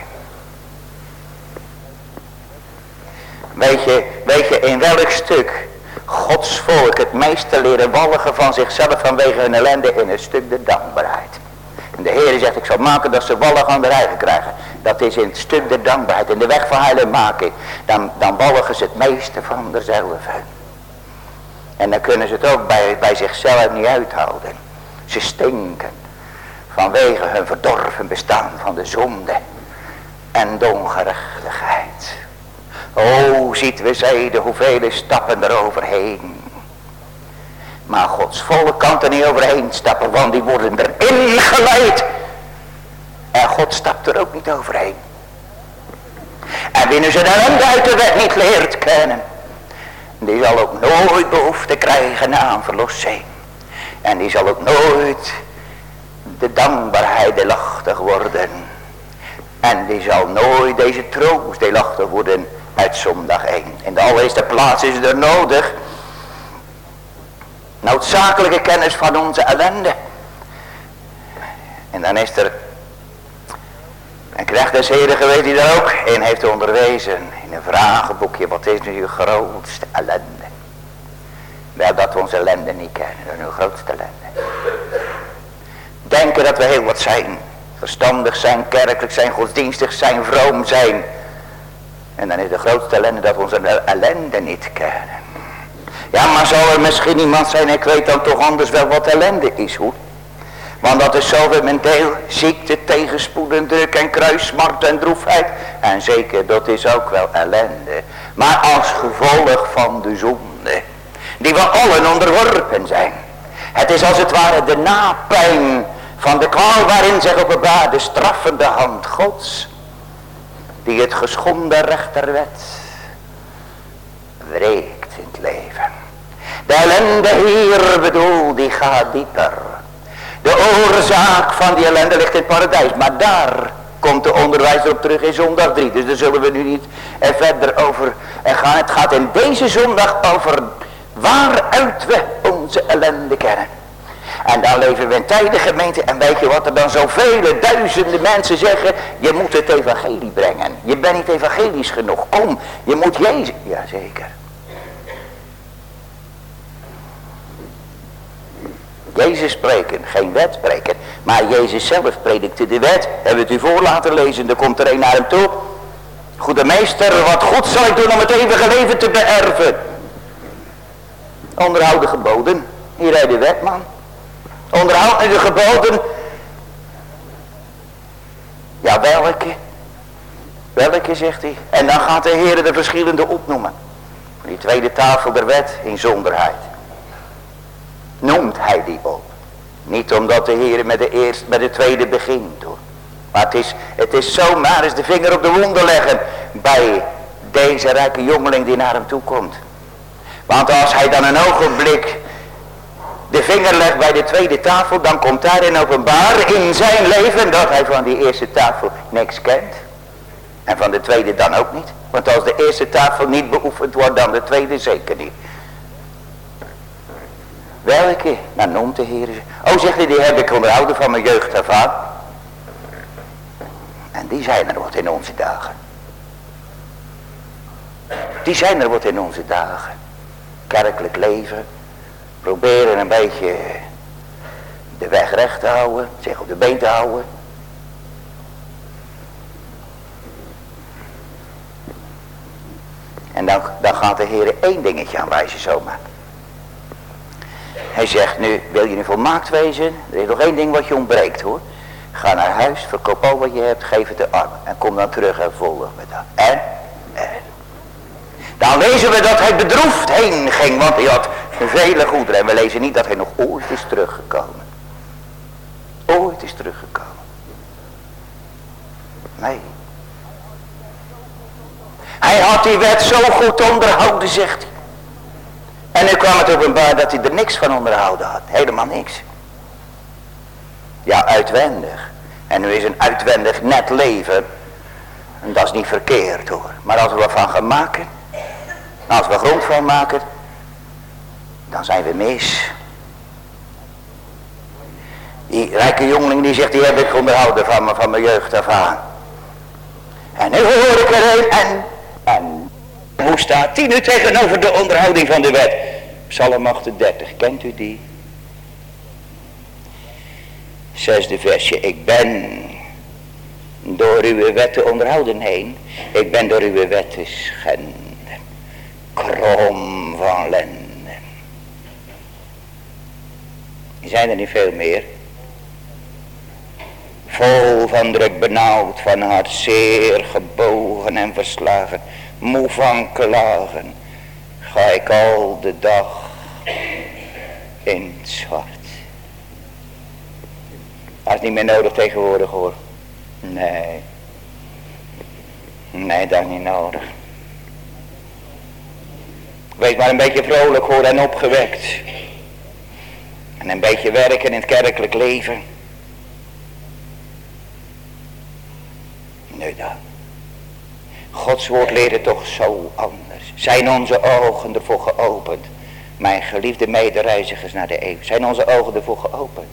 Weet je in welk stuk Gods volk het meeste leren walgen van zichzelf vanwege hun ellende? In een stuk de dankbaarheid. En de Heer zegt, ik zal maken dat ze wallen aan de eigen krijgen. Dat is in het stuk de dankbaarheid. In de weg van heiligmaking. Dan walgen ze het meeste van derzelve. En dan kunnen ze het ook bij zichzelf niet uithouden. Ze stinken. Vanwege hun verdorven bestaan van de zonde. En de ongerechtigheid. O, ziet we zeiden hoeveel stappen er overheen. Maar Gods volk kan er niet overheen stappen, want die worden erin geleid. En God stapt er ook niet overheen. En wie nu zijn ellende uit de weg niet leert kennen, die zal ook nooit behoefte krijgen aan verlossing. En die zal ook nooit de dankbaarheid deelachtig worden. En die zal nooit deze troost deelachtig worden uit zondag 1. In de allereerste plaats is het er nodig. Noodzakelijke kennis van onze ellende. En dan is er een knecht des Heren geweest die daar ook in heeft onderwezen. In een vragenboekje, wat is nu uw grootste ellende? Wel dat we onze ellende niet kennen, dat is uw grootste ellende. Denken dat we heel wat zijn. Verstandig zijn, kerkelijk zijn, godsdienstig zijn, vroom zijn. En dan is de grootste ellende dat we onze ellende niet kennen. Ja, maar zal er misschien iemand zijn, ik weet dan toch anders wel wat ellende is, hoor. Want dat is zoveel mijn deel, ziekte, tegenspoed en druk en kruissmart en droefheid. En zeker, dat is ook wel ellende. Maar als gevolg van de zonde, die we allen onderworpen zijn. Het is als het ware de napijn van de kwaal waarin zich openbaart de straffende hand Gods. Die het geschonden recht der wet wreekt in het leven. De ellende hier bedoel, die gaat dieper. De oorzaak van die ellende ligt in het paradijs. Maar daar komt de onderwijzer op terug in zondag 3. Dus daar zullen we nu niet verder over gaan. Het gaat in deze zondag over waaruit we onze ellende kennen. En dan leven we in tijden gemeente. En weet je wat er dan zoveel duizenden mensen zeggen? Je moet het evangelie brengen. Je bent niet evangelisch genoeg. Kom, je moet Jezus. Jazeker. Jezus spreken, geen wet spreken. Maar Jezus zelf predikte de wet. Hebben we het u voor laten lezen. Er komt er een naar hem toe. Goede meester, wat goed zal ik doen om het eeuwige leven te beërven. Onderhoud de geboden. Hier rijdt de wet, man. Onderhoud de geboden. Ja, welke? Welke, zegt hij. En dan gaat de Heer de verschillende opnoemen. Die tweede tafel der wet in zonderheid. Noemt hij die op. Niet omdat de Heer met de tweede begint, hoor. Maar het is zomaar eens de vinger op de wonde leggen bij deze rijke jongeling die naar hem toe komt. Want als hij dan een ogenblik de vinger legt bij de tweede tafel, dan komt daarin openbaar in zijn leven dat hij van die eerste tafel niks kent. En van de tweede dan ook niet. Want als de eerste tafel niet beoefend wordt, dan de tweede zeker niet. Welke? Nou noemt de Heer. Oh, zegt hij, die heb ik onderhouden van mijn jeugd af aan. En die zijn er wat in onze dagen. Die zijn er wat in onze dagen. Kerkelijk leven. Proberen een beetje de weg recht te houden. Zich op de been te houden. En dan gaat de Heer één dingetje aanwijzen zomaar. Hij zegt nu, wil je nu volmaakt wezen? Er is nog één ding wat je ontbreekt, hoor. Ga naar huis, verkoop al wat je hebt, geef het de armen. En kom dan terug en volg me dan. En. Dan lezen we dat hij bedroefd heen ging, want hij had vele goederen. En we lezen niet dat hij nog ooit is teruggekomen. Ooit is teruggekomen. Nee. Hij had die wet zo goed onderhouden, zegt hij. En nu kwam het openbaar dat hij er niks van onderhouden had. Helemaal niks. Ja, uitwendig. En nu is een uitwendig net leven. En dat is niet verkeerd, hoor. Maar als we ervan gaan maken. Als we grond van maken. Dan zijn we mis. Die rijke jongeling die zegt, die heb ik onderhouden van mijn jeugd af aan. En nu hoor ik er een en hoe staat die nu tegenover de onderhouding van de wet? Psalm 38, kent u die? 6e versje. Ik ben door uw wet te onderhouden heen. Ik ben door uw wet te schenden. Krom van lenden. Zijn er niet veel meer? Vol van druk, benauwd van hart, zeer gebogen en verslagen, moe van klagen, ga ik al de dag in het zwart. Dat is niet meer nodig tegenwoordig, hoor. Nee. Nee, dat is niet nodig. Wees maar een beetje vrolijk, hoor, en opgewekt. En een beetje werken in het kerkelijk leven. Nu dan. Gods woord leren toch zo anders. Zijn onze ogen ervoor geopend. Mijn geliefde medereizigers naar de eeuw. Zijn onze ogen ervoor geopend.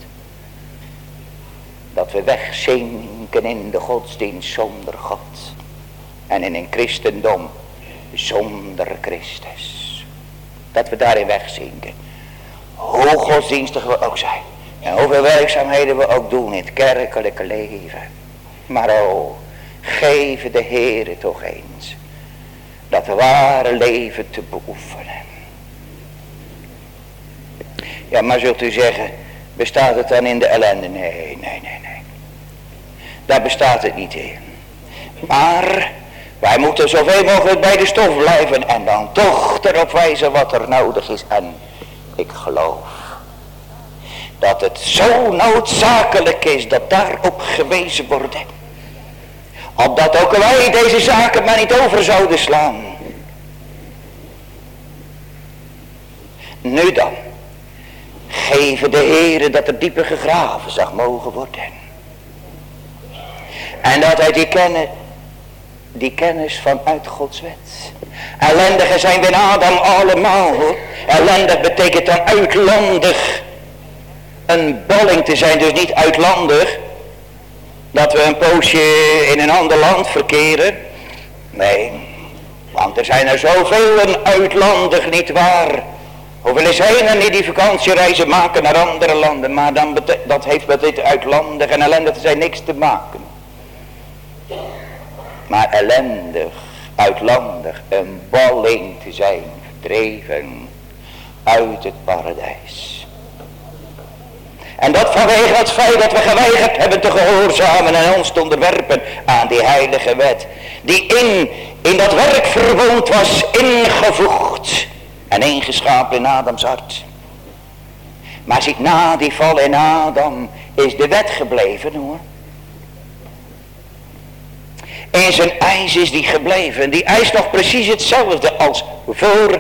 Dat we wegzinken in de godsdienst zonder God. En in een christendom zonder Christus. Dat we daarin wegzinken. Hoe godsdienstig we ook zijn. En hoeveel werkzaamheden we ook doen in het kerkelijke leven. Maar geef de Heere toch eens. Dat ware leven te beoefenen. Ja, maar zult u zeggen. Bestaat het dan in de ellende? Nee. Daar bestaat het niet in. Maar wij moeten zoveel mogelijk bij de stof blijven. En dan toch erop wijzen wat er nodig is. En ik geloof dat het zo noodzakelijk is dat daarop gewezen wordt. Opdat ook wij deze zaken maar niet over zouden slaan. Nu dan. Geven de Heere dat er dieper gegraven zag mogen worden. En dat hij die kennis vanuit Gods wet. Ellendigen zijn we in Adam allemaal hoor. Ellendig betekent dan uitlandig. Een balling te zijn, dus niet uitlandig. Dat we een poosje in een ander land verkeren. Nee, want er zijn er zoveel uitlandig, niet waar. Hoeveel zijn er die vakantiereizen maken naar andere landen. Maar dan dat heeft met dit uitlandig en ellendig te zijn niks te maken. Maar ellendig, uitlandig, een balling te zijn, verdreven uit het paradijs. En dat vanwege het feit dat we geweigerd hebben te gehoorzamen en ons te onderwerpen aan die heilige wet. Die in dat werkverbond was ingevoegd en ingeschapen in Adams hart. Maar ziet, na die val in Adam is de wet gebleven hoor. In zijn eis is die gebleven. Die eis nog precies hetzelfde als voor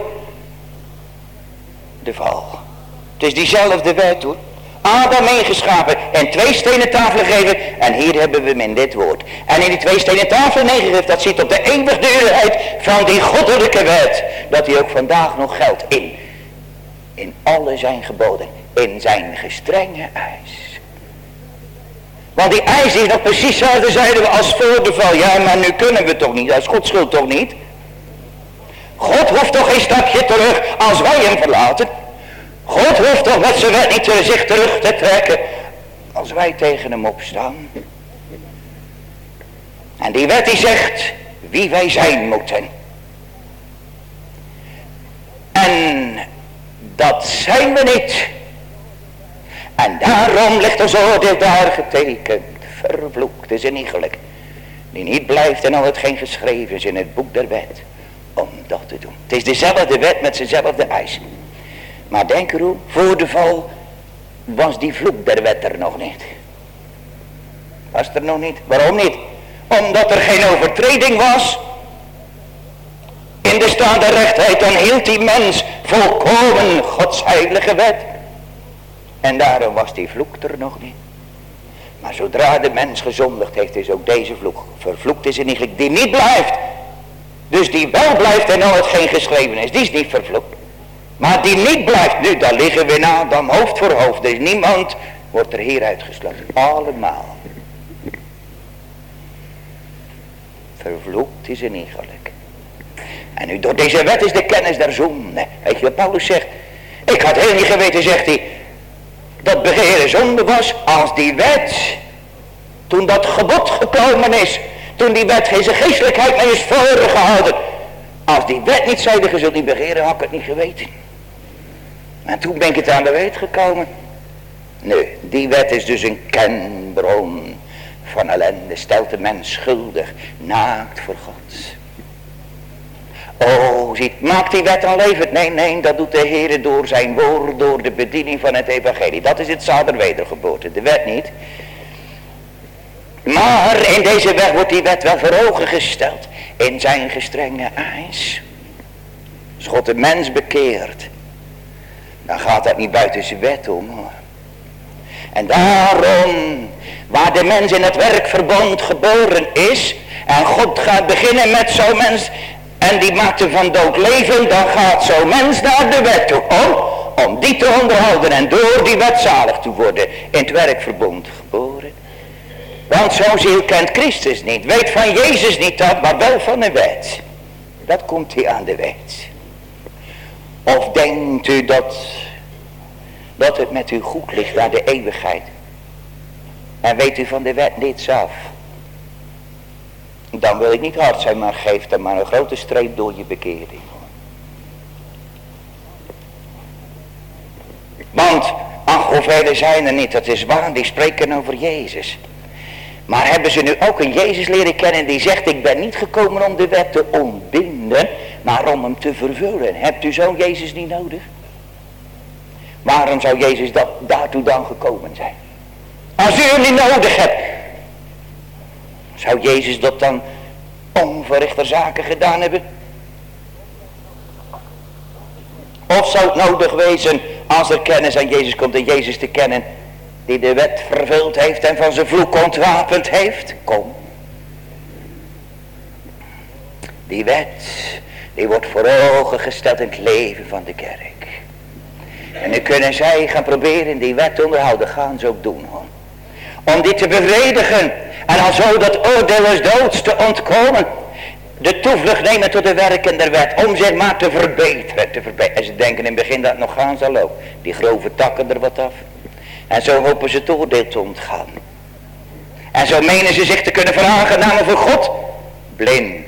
de val. Het is diezelfde wet hoor. Adam ingeschapen en 2 stenen tafelen gegeven. En hier hebben we hem in dit woord. En in die 2 stenen tafelen neergegeven, dat ziet op de eeuwigdurigheid van die goddelijke wet. Dat die ook vandaag nog geldt in alle zijn geboden. In zijn gestrenge eis. Want die eis is nog precies hetzelfde, zeiden we, als voor de val. Ja, maar nu kunnen we toch niet, dat is Gods schuld toch niet? God hoeft toch geen stapje terug als wij hem verlaten. God hoeft toch met zijn wet niet zich terug te trekken als wij tegen hem opstaan. En die wet die zegt wie wij zijn moeten. En dat zijn we niet. En daarom ligt ons oordeel daar getekend. Vervloekt is en iegelijk. Die niet blijft en al hetgeen geschreven is in het boek der wet. Om dat te doen. Het is dezelfde wet met dezelfde eisen. Maar denk erom, voor de val was die vloek der wet er nog niet. Was er nog niet. Waarom niet? Omdat er geen overtreding was. In de staande rechtheid, dan hield die mens volkomen Gods heilige wet. En daarom was die vloek er nog niet. Maar zodra de mens gezondigd heeft, is ook deze vloek. Vervloekt is er niet, die niet blijft. Dus die wel blijft en al hetgeen geschreven is, die is niet vervloekt. Maar die niet blijft, nu daar liggen we in Adam hoofd voor hoofd. Dus niemand wordt er hier uitgesloten. Allemaal. Vervloekt is er niet gelijk. En nu door deze wet is de kennis der zonde. Weet je wat Paulus zegt? Ik had heel niet geweten, zegt hij, dat begeren zonde was als die wet, toen dat gebod gekomen is, toen die wet geen geestelijkheid meer is voorgehouden. Als die wet niet zeide, je zult niet begeren, had ik het niet geweten. En toen ben ik het aan de weet gekomen. Nee, die wet is dus een kenbron van ellende. Stelt de mens schuldig, naakt voor God. Oh, ziet, maakt die wet dan levend? Nee, dat doet de Heer door zijn woord, door de bediening van het evangelie. Dat is het zaad der wedergeboorte, de wet niet. Maar in deze weg wordt die wet wel voor ogen gesteld. In zijn gestrenge eis. Als God de mens bekeert, dan gaat dat niet buiten zijn wet om hoor. En daarom, waar de mens in het werkverbond geboren is, en God gaat beginnen met zo'n mens, en die maakt hem van dood leven, dan gaat zo'n mens naar de wet toe, om die te onderhouden en door die wet zalig te worden, in het werkverbond geboren. Want zo'n ziel kent Christus niet, weet van Jezus niet dat, maar wel van de wet. Dat komt hij aan de wet. Of denkt u dat het met u goed ligt naar de eeuwigheid? En weet u van de wet niets af? Dan wil ik niet hard zijn, maar geef dan maar een grote streep door je bekering. Want, ach, hoeveel zijn er niet, dat is waar, die spreken over Jezus. Maar hebben ze nu ook een Jezus leren kennen die zegt, ik ben niet gekomen om de wet te ontbinden, maar om hem te vervullen. Hebt u zo'n Jezus niet nodig? Waarom zou Jezus daartoe dan gekomen zijn? Als u hem niet nodig hebt, zou Jezus dat dan onverrichter zaken gedaan hebben? Of zou het nodig wezen, als er kennis aan Jezus komt, en Jezus te kennen, die de wet vervuld heeft en van zijn vloek ontwapend heeft? Kom. Die wet, die wordt voor ogen gesteld in het leven van de kerk. En nu kunnen zij gaan proberen die wet te onderhouden, gaan ze ook doen, hoor. Om die te bevredigen en al zo dat oordeel des doods te ontkomen. De toevlucht nemen tot de werken der wet, om zich maar te verbeteren. En ze denken in het begin dat het nog gaan zal ook. Die grove takken er wat af. En zo hopen ze het oordeel te ontgaan. En zo menen ze zich te kunnen veraangenamen voor God. Blind.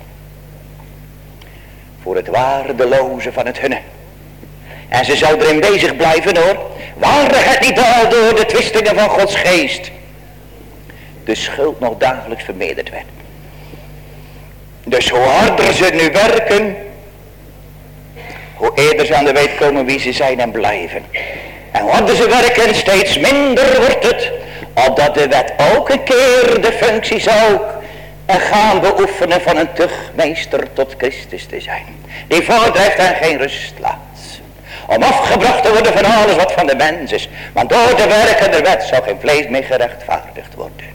Voor het waardeloze van het hunne. En ze zou erin bezig blijven, hoor. Ware het niet al door de twistingen van Gods geest de schuld nog dagelijks vermeerderd werd. Dus hoe harder ze nu werken, hoe eerder ze aan de weet komen wie ze zijn en blijven. En hoe harder ze werken, steeds minder wordt het, opdat de wet ook een keer de functie zou gaan beoefenen van een tuchtmeester tot Christus te zijn. Die voordrijft en geen rust laat. Om afgebracht te worden van alles wat van de mens is. Want door de werken der wet zou geen vlees meer gerechtvaardigd worden.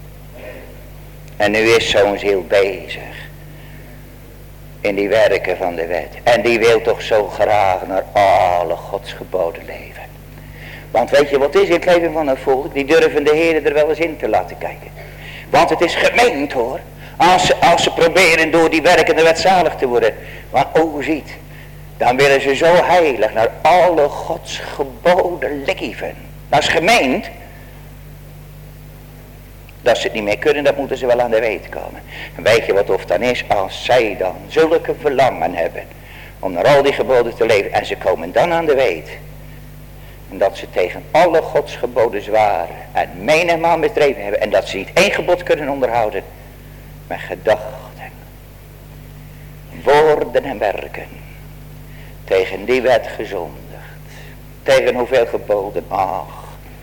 En nu is zo'n ziel bezig in die werken van de wet. En die wil toch zo graag naar alle Gods geboden leven. Want weet je wat is in het leven van een volk? Die durven de Heer er wel eens in te laten kijken. Want het is gemeend, hoor. Als ze proberen door die werken der wet zalig te worden. Want ziet, dan willen ze zo heilig naar alle Gods geboden leven. Dat is gemeend. Dat ze het niet meer kunnen, dat moeten ze wel aan de weet komen. En weet je wat of dan is? Als zij dan zulke verlangen hebben om naar al die geboden te leven. En ze komen dan aan de weet. En dat ze tegen alle Gods geboden zwaren en menigmaal misdreven hebben. En dat ze niet één gebod kunnen onderhouden. Met gedachten, woorden en werken. Tegen die wet gezondigd. Tegen hoeveel geboden? Ach.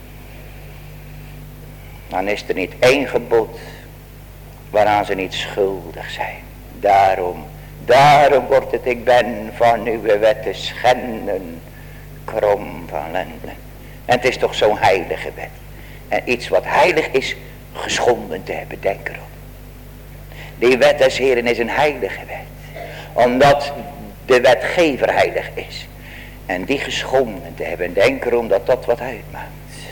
Dan is er niet één gebod waaraan ze niet schuldig zijn. Daarom wordt het, ik ben van uw wet te schenden, krom van lenden. En het is toch zo'n heilige wet. En iets wat heilig is, geschonden te hebben, denk erop. Die wet des Heren is een heilige wet. Omdat de wetgever heilig is. En die geschonden te hebben, denk erom dat dat wat uitmaakt.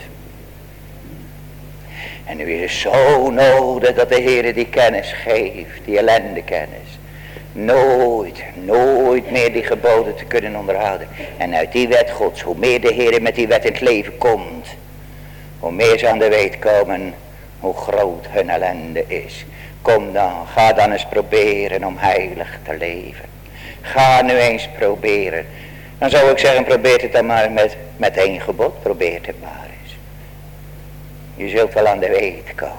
En nu is het zo nodig dat de Heer die kennis geeft, die ellende kennis. Nooit meer die geboden te kunnen onderhouden. En uit die wet Gods, hoe meer de Heer met die wet in het leven komt, hoe meer ze aan de weet komen, hoe groot hun ellende is. Kom dan, ga dan eens proberen om heilig te leven. Ga nu eens proberen. Dan zou ik zeggen, probeer het dan maar met één gebod, probeer het maar. Je zult wel aan de weet komen.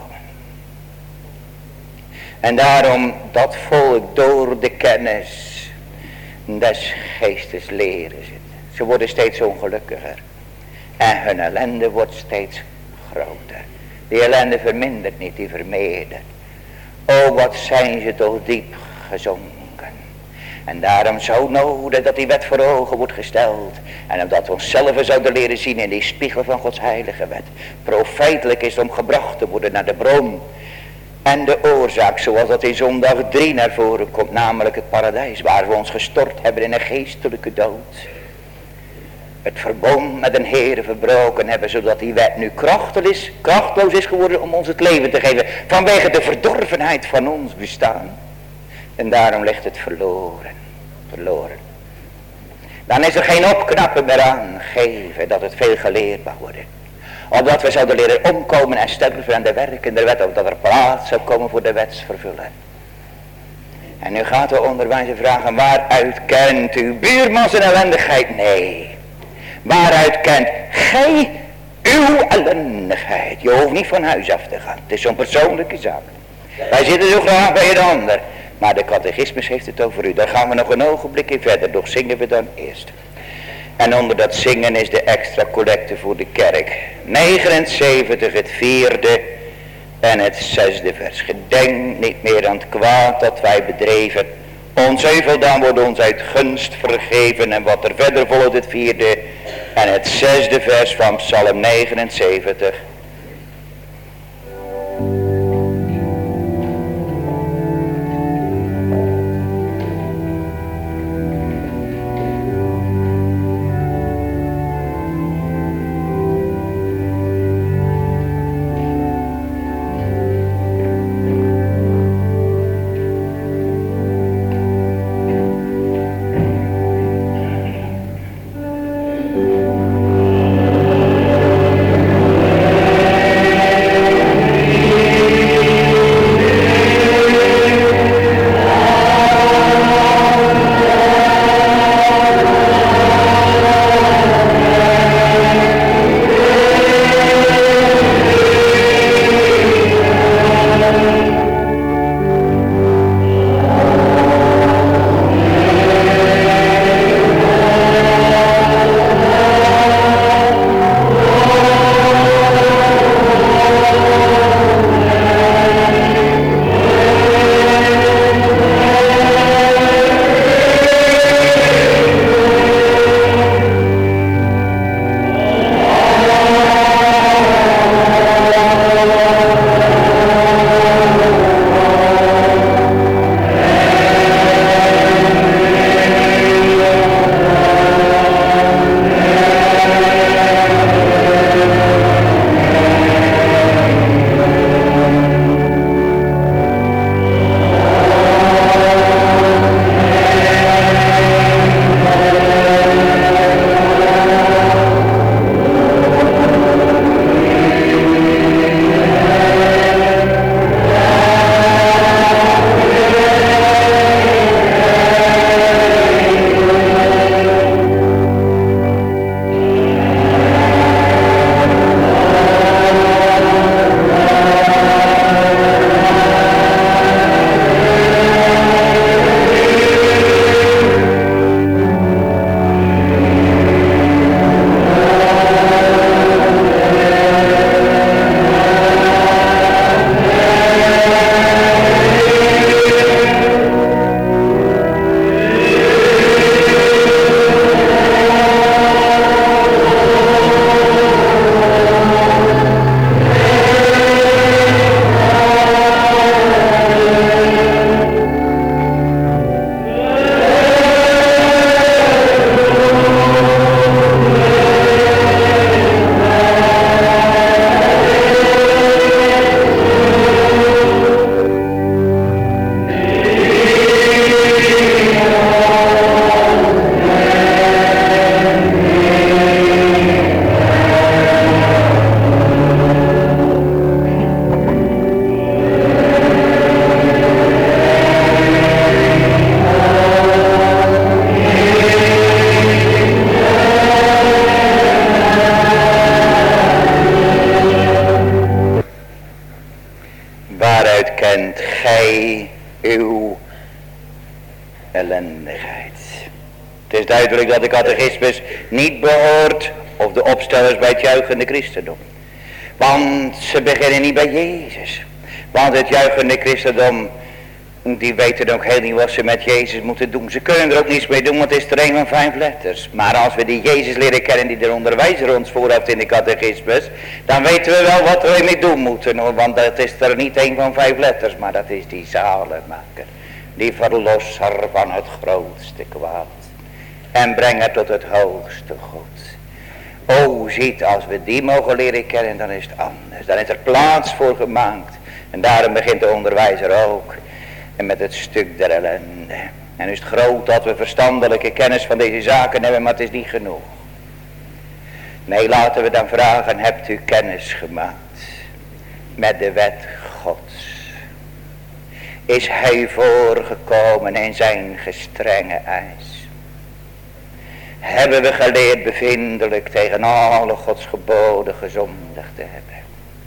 En daarom dat volk door de kennis des geestes leren zit. Ze worden steeds ongelukkiger. En hun ellende wordt steeds groter. Die ellende vermindert niet, die vermeerdert. O wat zijn ze toch diep gezonken. En daarom zo nodig dat die wet voor ogen wordt gesteld. En omdat we onszelf zouden leren zien in die spiegel van Gods heilige wet. Profijtelijk is om gebracht te worden naar de bron. En de oorzaak zoals dat in zondag 3 naar voren komt. Namelijk het paradijs waar we ons gestort hebben in een geestelijke dood. Het verbond met een Heere verbroken hebben. Zodat die wet nu krachtloos is geworden om ons het leven te geven. Vanwege de verdorvenheid van ons bestaan. En daarom ligt het verloren. Dan is er geen opknappen meer aan geven dat het veel geleerd mag worden. Opdat we zouden leren omkomen en sterven aan de werken der wet. Opdat er plaats zou komen voor de wetsvervuller. En nu gaat de onderwijzer vragen, waaruit kent uw buurman zijn ellendigheid? Nee. Waaruit kent gij uw ellendigheid? Je hoeft niet van huis af te gaan. Het is zo'n persoonlijke zaak. Wij zitten zo graag bij een ander. Maar de catechismus heeft het over u. Daar gaan we nog een ogenblikje verder. Doch zingen we dan eerst. En onder dat zingen is de extra collecte voor de kerk. 79, het 4e en het 6e vers. Gedenk niet meer aan het kwaad dat wij bedreven. Ons euvel dan wordt ons uit gunst vergeven. En wat er verder volgt, het 4e en het 6e vers van Psalm 79. Het is duidelijk dat de catechismus niet behoort, of de opstellers, bij het juichende christendom. Want ze beginnen niet bij Jezus. Want het juichende christendom Die weten ook heel niet wat ze met Jezus moeten doen. Ze kunnen er ook niets mee doen, want het is er een van 5 letters. Maar als we die Jezus leren kennen die de onderwijzer ons voorhoudt in de catechismus, dan weten we wel wat we ermee doen moeten, hoor. Want dat is er niet een van 5 letters, maar dat is die zaligmaker. Die verlosser van het grootste kwaad. En brengen tot het hoogste goed. O, ziet, als we die mogen leren kennen, dan is het anders. Dan is er plaats voor gemaakt. En daarom begint de onderwijzer ook. En met het stuk der ellende. En is het groot dat we verstandelijke kennis van deze zaken hebben, maar het is niet genoeg. Nee, laten we dan vragen, hebt u kennis gemaakt met de wet Gods? Is hij voorgekomen in zijn gestrenge eis? Hebben we geleerd bevindelijk tegen alle Gods geboden gezondigd te hebben?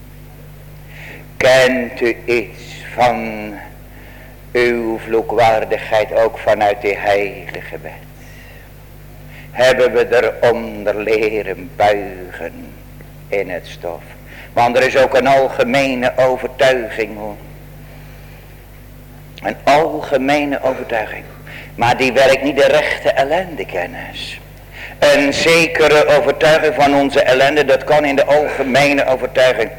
Kent u iets van uw vloekwaardigheid ook vanuit die heilige wet? Hebben we eronder leren buigen in het stof? Want er is ook een algemene overtuiging, hoor. Een algemene overtuiging. Maar die werkt niet de rechte ellendekennis. Een zekere overtuiging van onze ellende, dat kan in de algemene overtuiging.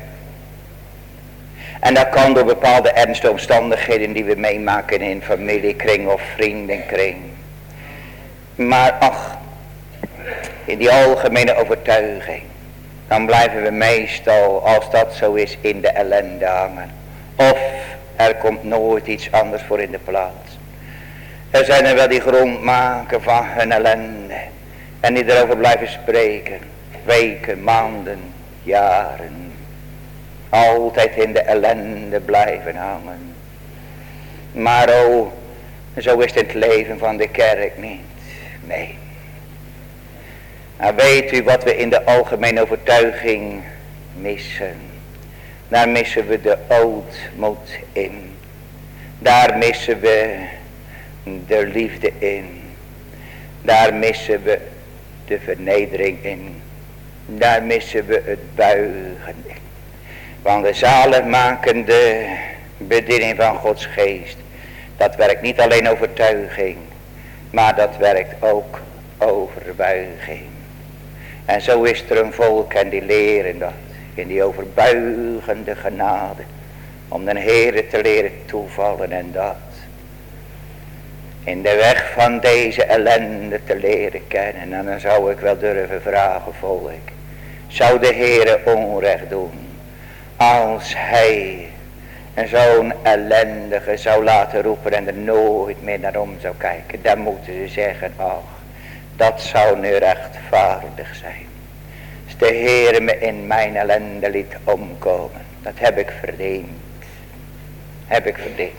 En dat kan door bepaalde ernstige omstandigheden die we meemaken in familiekring of vriendenkring. Maar ach, in die algemene overtuiging, dan blijven we meestal, als dat zo is, in de ellende hangen. Of er komt nooit iets anders voor in de plaats. Er zijn er wel die grond maken van hun ellende. En die erover blijven spreken. Weken, maanden, jaren. Altijd in de ellende blijven hangen. Maar oh, zo is het leven van de kerk niet. Nee. Nou, weet u wat we in de algemene overtuiging missen? Daar missen we de ootmoed in. Daar missen we de liefde in. Daar missen we de vernedering in. Daar missen we het buigen in. Want de zaligmakende bediening van Gods geest, dat werkt niet alleen overtuiging, maar dat werkt ook overbuiging. En zo is er een volk en die leren dat in die overbuigende genade, om de Heere te leren toevallen en dat in de weg van deze ellende te leren kennen. En dan zou ik wel durven vragen, volk, zou de Heere onrecht doen als hij zo'n ellendige zou laten roepen en er nooit meer naar om zou kijken? Dan moeten ze zeggen, ach, dat zou nu rechtvaardig zijn. Als de Heere me in mijn ellende liet omkomen, dat heb ik verdiend. Heb ik verdiend.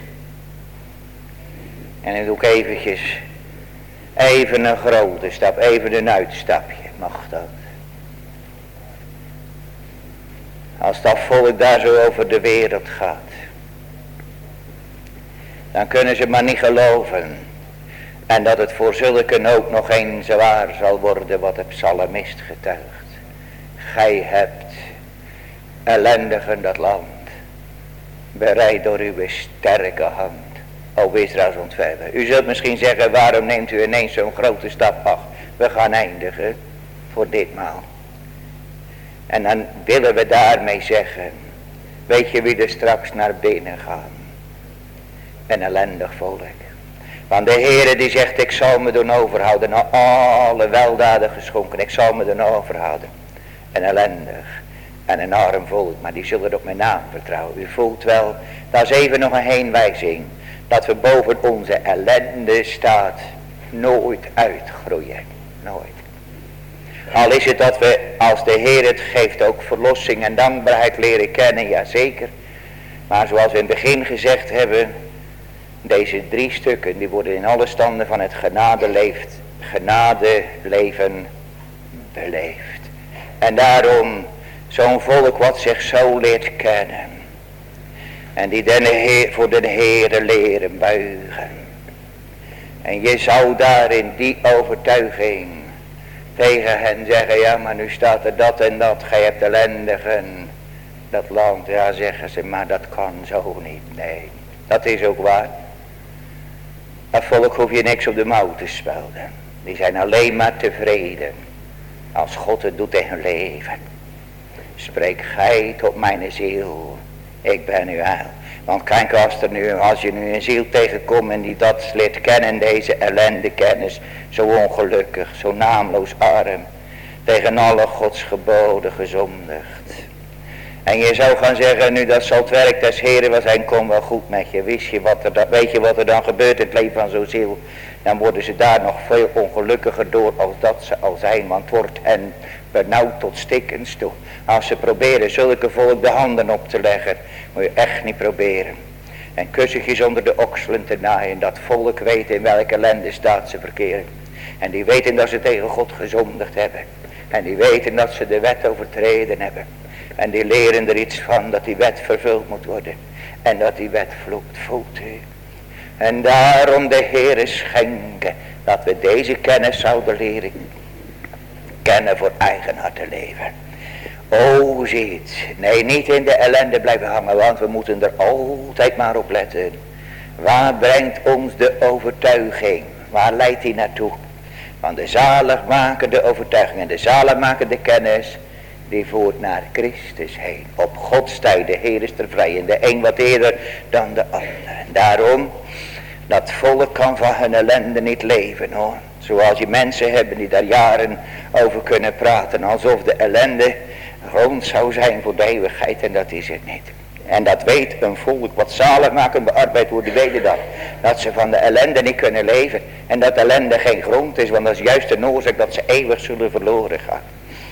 En dan doe ik eventjes, even een grote stap, even een uitstapje, mag dat? Als dat volk daar zo over de wereld gaat, dan kunnen ze maar niet geloven. En dat het voor zulken ook nog eens waar zal worden wat de psalmist getuigt. Gij hebt ellendigen dat land, bereid door uw sterke hand, o Israëls ontfermen. U zult misschien zeggen, waarom neemt u ineens zo'n grote stap? Ach, we gaan eindigen voor ditmaal. En dan willen we daarmee zeggen, weet je wie er straks naar binnen gaan? Een ellendig volk. Want de Heere die zegt, ik zal me doen overhouden naar alle weldaden geschonken. Ik zal me doen overhouden. Een ellendig en een arm volk, maar die zullen op mijn naam vertrouwen. U voelt wel, dat is even nog een heenwijzing, dat we boven onze ellende staat nooit uitgroeien. Nooit. Al is het dat we, als de Heer het geeft, ook verlossing en dankbaarheid leren kennen, ja zeker. Maar zoals we in het begin gezegd hebben, deze 3 stukken, die worden in alle standen van het genadeleven beleefd. En daarom, zo'n volk wat zich zo leert kennen, en die voor de Heere leren buigen. En je zou daar in die overtuiging tegen hen zeggen, ja maar nu staat er dat en dat, gij hebt ellendigen dat land. Ja zeggen ze, maar dat kan zo niet, nee. Dat is ook waar. Dat volk hoef je niks op de mouw te spelden. Die zijn alleen maar tevreden als God het doet in hun leven. Spreek gij tot mijn ziel, ik ben uw heil. Want kijk, als je nu een ziel tegenkomt en die dat leert kennen, deze ellende kennis, zo ongelukkig, zo naamloos arm, tegen alle Gods geboden gezondigd. En je zou gaan zeggen, nu dat zal het werk des Heren wel zijn, kom wel goed met je. Weet je wat er dan gebeurt in het leven van zo'n ziel? Dan worden ze daar nog veel ongelukkiger door als dat ze al zijn. Want het wordt hen benauwd tot stikkens toe. Als ze proberen zulke volk de handen op te leggen, moet je echt niet proberen. En kussentjes onder de okselen te naaien. Dat volk weet in welke ellende staat ze verkeren. En die weten dat ze tegen God gezondigd hebben. En die weten dat ze de wet overtreden hebben. En die leren er iets van dat die wet vervuld moet worden. En dat die wet voelt u. En daarom de Heere schenken dat we deze kennis zouden leren kennen voor eigen harte leven. O ziet, nee, niet in de ellende blijven hangen, want we moeten er altijd maar op letten. Waar brengt ons de overtuiging? Waar leidt die naartoe? Want de zaligmakende overtuiging en de zaligmakende kennis, die voert naar Christus heen. Op Gods tijd, de Heer is er vrij. En de een wat eerder dan de ander. En daarom, dat volk kan van hun ellende niet leven, hoor. Zoals je mensen hebben die daar jaren over kunnen praten. Alsof de ellende grond zou zijn voor de eeuwigheid. En dat is het niet. En dat weet een volk wat zaligmakend bearbeid wordt. Die weten dat. Dat ze van de ellende niet kunnen leven. En dat ellende geen grond is. Want dat is juist de oorzaak dat ze eeuwig zullen verloren gaan.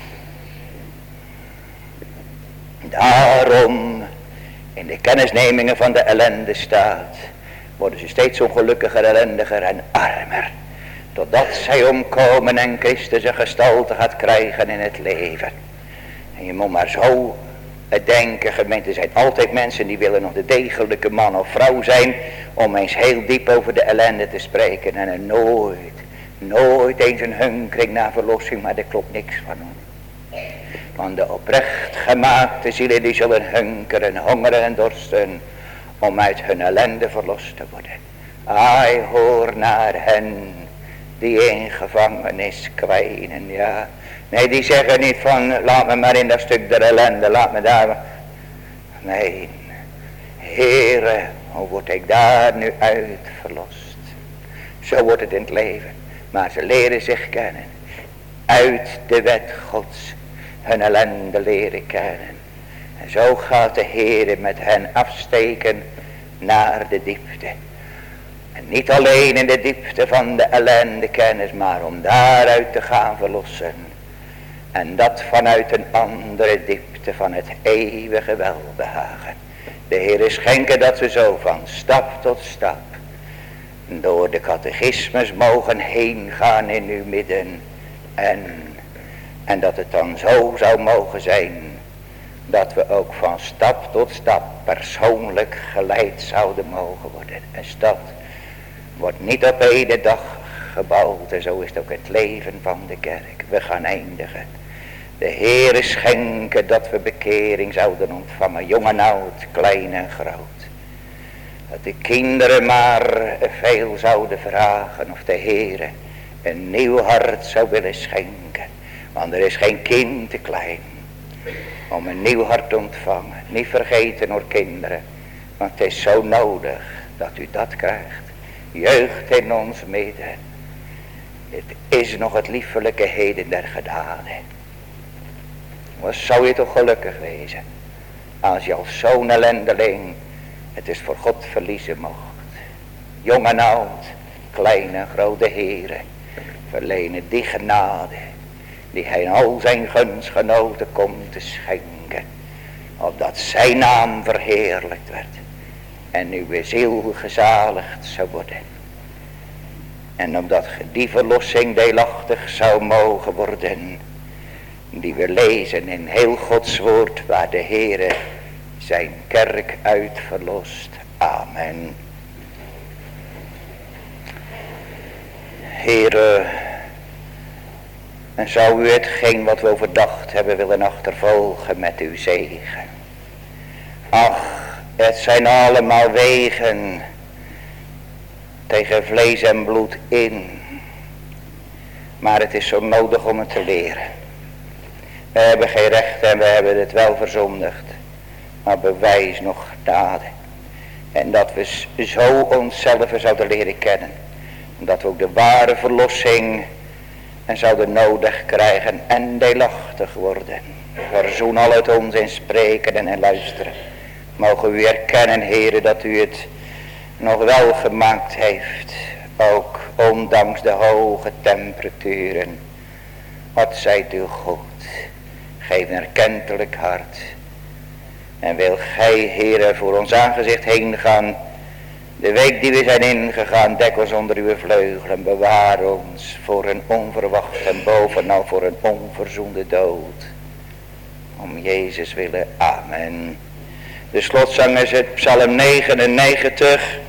Daarom in de kennisnemingen van de ellende staat, worden ze steeds ongelukkiger, ellendiger en armer. Totdat zij omkomen en Christus een gestalte gaat krijgen in het leven. En je moet maar zo denken, gemeente, er zijn altijd mensen die willen nog de degelijke man of vrouw zijn. Om eens heel diep over de ellende te spreken. En er nooit eens een hunkering naar verlossing, maar er klopt niks van hem. Want de oprecht gemaakte zielen die zullen hunkeren, hongeren en dorsten om uit hun ellende verlost te worden. Ai, hoor naar hen die in gevangenis kwijnen, ja. Nee, die zeggen niet van, laat me maar in dat stuk der ellende, laat me daar maar. Nee, Heere, hoe word ik daar nu uit verlost? Zo wordt het in het leven. Maar ze leren zich kennen. Uit de wet Gods. Hun ellende leren kennen. En zo gaat de Heere met hen afsteken naar de diepte. En niet alleen in de diepte van de ellende kennis, maar om daaruit te gaan verlossen. En dat vanuit een andere diepte van het eeuwige welbehagen. De Heere schenken dat we zo van stap tot stap door de catechismus mogen heen gaan in uw midden. En dat het dan zo zou mogen zijn dat we ook van stap tot stap persoonlijk geleid zouden mogen worden. Een stad wordt niet op één dag gebouwd en zo is het ook het leven van de kerk. We gaan eindigen. De Heere schenken dat we bekering zouden ontvangen, jong en oud, klein en groot. Dat de kinderen maar veel zouden vragen of de Heere een nieuw hart zou willen schenken. Want er is geen kind te klein om een nieuw hart te ontvangen. Niet vergeten hoor kinderen, want het is zo nodig dat u dat krijgt. Jeugd in ons midden. Het is nog het liefelijke heden der genade. Wat zou je toch gelukkig wezen als je als zo'n ellendeling het is voor God verliezen mocht. Jong en oud, klein en grote Heere, verlenen die genade die hij in al zijn gunstgenoten komt te schenken, opdat zijn naam verheerlijkt werd en uw ziel gezaligd zou worden. En omdat die verlossing deelachtig zou mogen worden, die we lezen in heel Gods woord, waar de Heere zijn kerk uit verlost. Amen. Heere, en zou u hetgeen wat we overdacht hebben willen achtervolgen met uw zegen. Ach, Het zijn allemaal wegen tegen vlees en bloed in. Maar het is zo nodig om het te leren. We hebben geen recht en we hebben het wel verzondigd. Maar bewijs nog genade. En dat we zo onszelf zouden leren kennen. Dat we ook de ware verlossing en zouden nodig krijgen en deelachtig worden. Verzoen al het ons in spreken en luisteren. Mogen u erkennen, Heere, dat u het nog wel gemaakt heeft. Ook ondanks de hoge temperaturen. Wat zijt u goed. Geef een erkentelijk hart. En wil gij, Heere, voor ons aangezicht heen gaan. De week die we zijn ingegaan, dek ons onder uw vleugelen. Bewaar ons voor een onverwacht en bovenal voor een onverzoende dood. Om Jezus willen. Amen. De slotzang is het Psalm 99.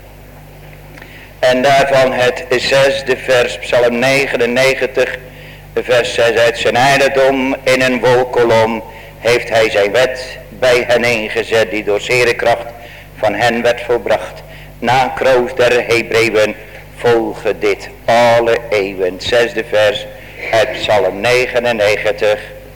En daarvan het 6e vers, Psalm 99, vers 6. Uit zijn heiligdom in een wolkolom heeft hij zijn wet bij hen ingezet, die door zere kracht van hen werd volbracht. Na een kroos der Hebreeën volge dit alle eeuwen. 6e vers uit Psalm 99.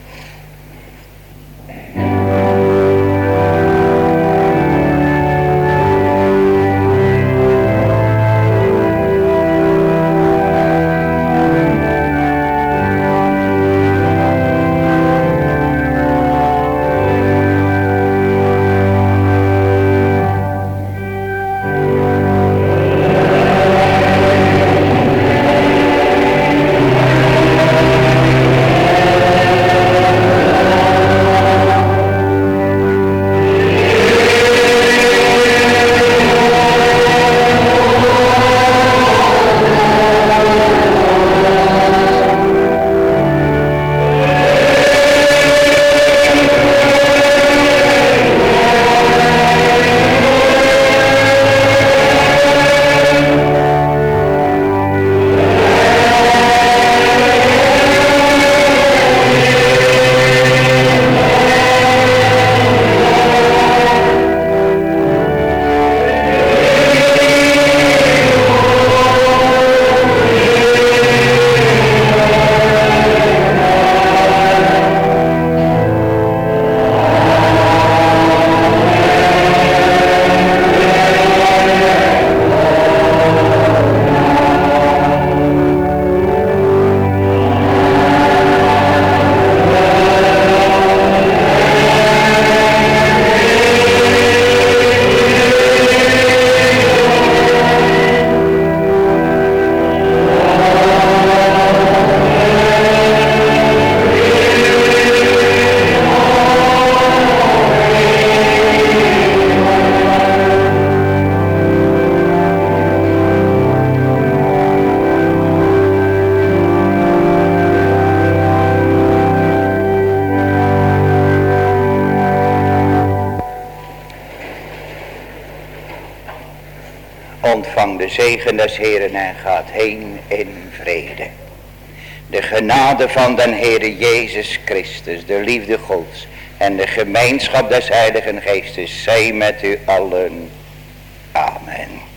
Ontvang de zegen des Heeren en gaat heen in vrede. De genade van den Heere Jezus Christus, de liefde Gods en de gemeenschap des Heiligen Geestes zij met u allen. Amen.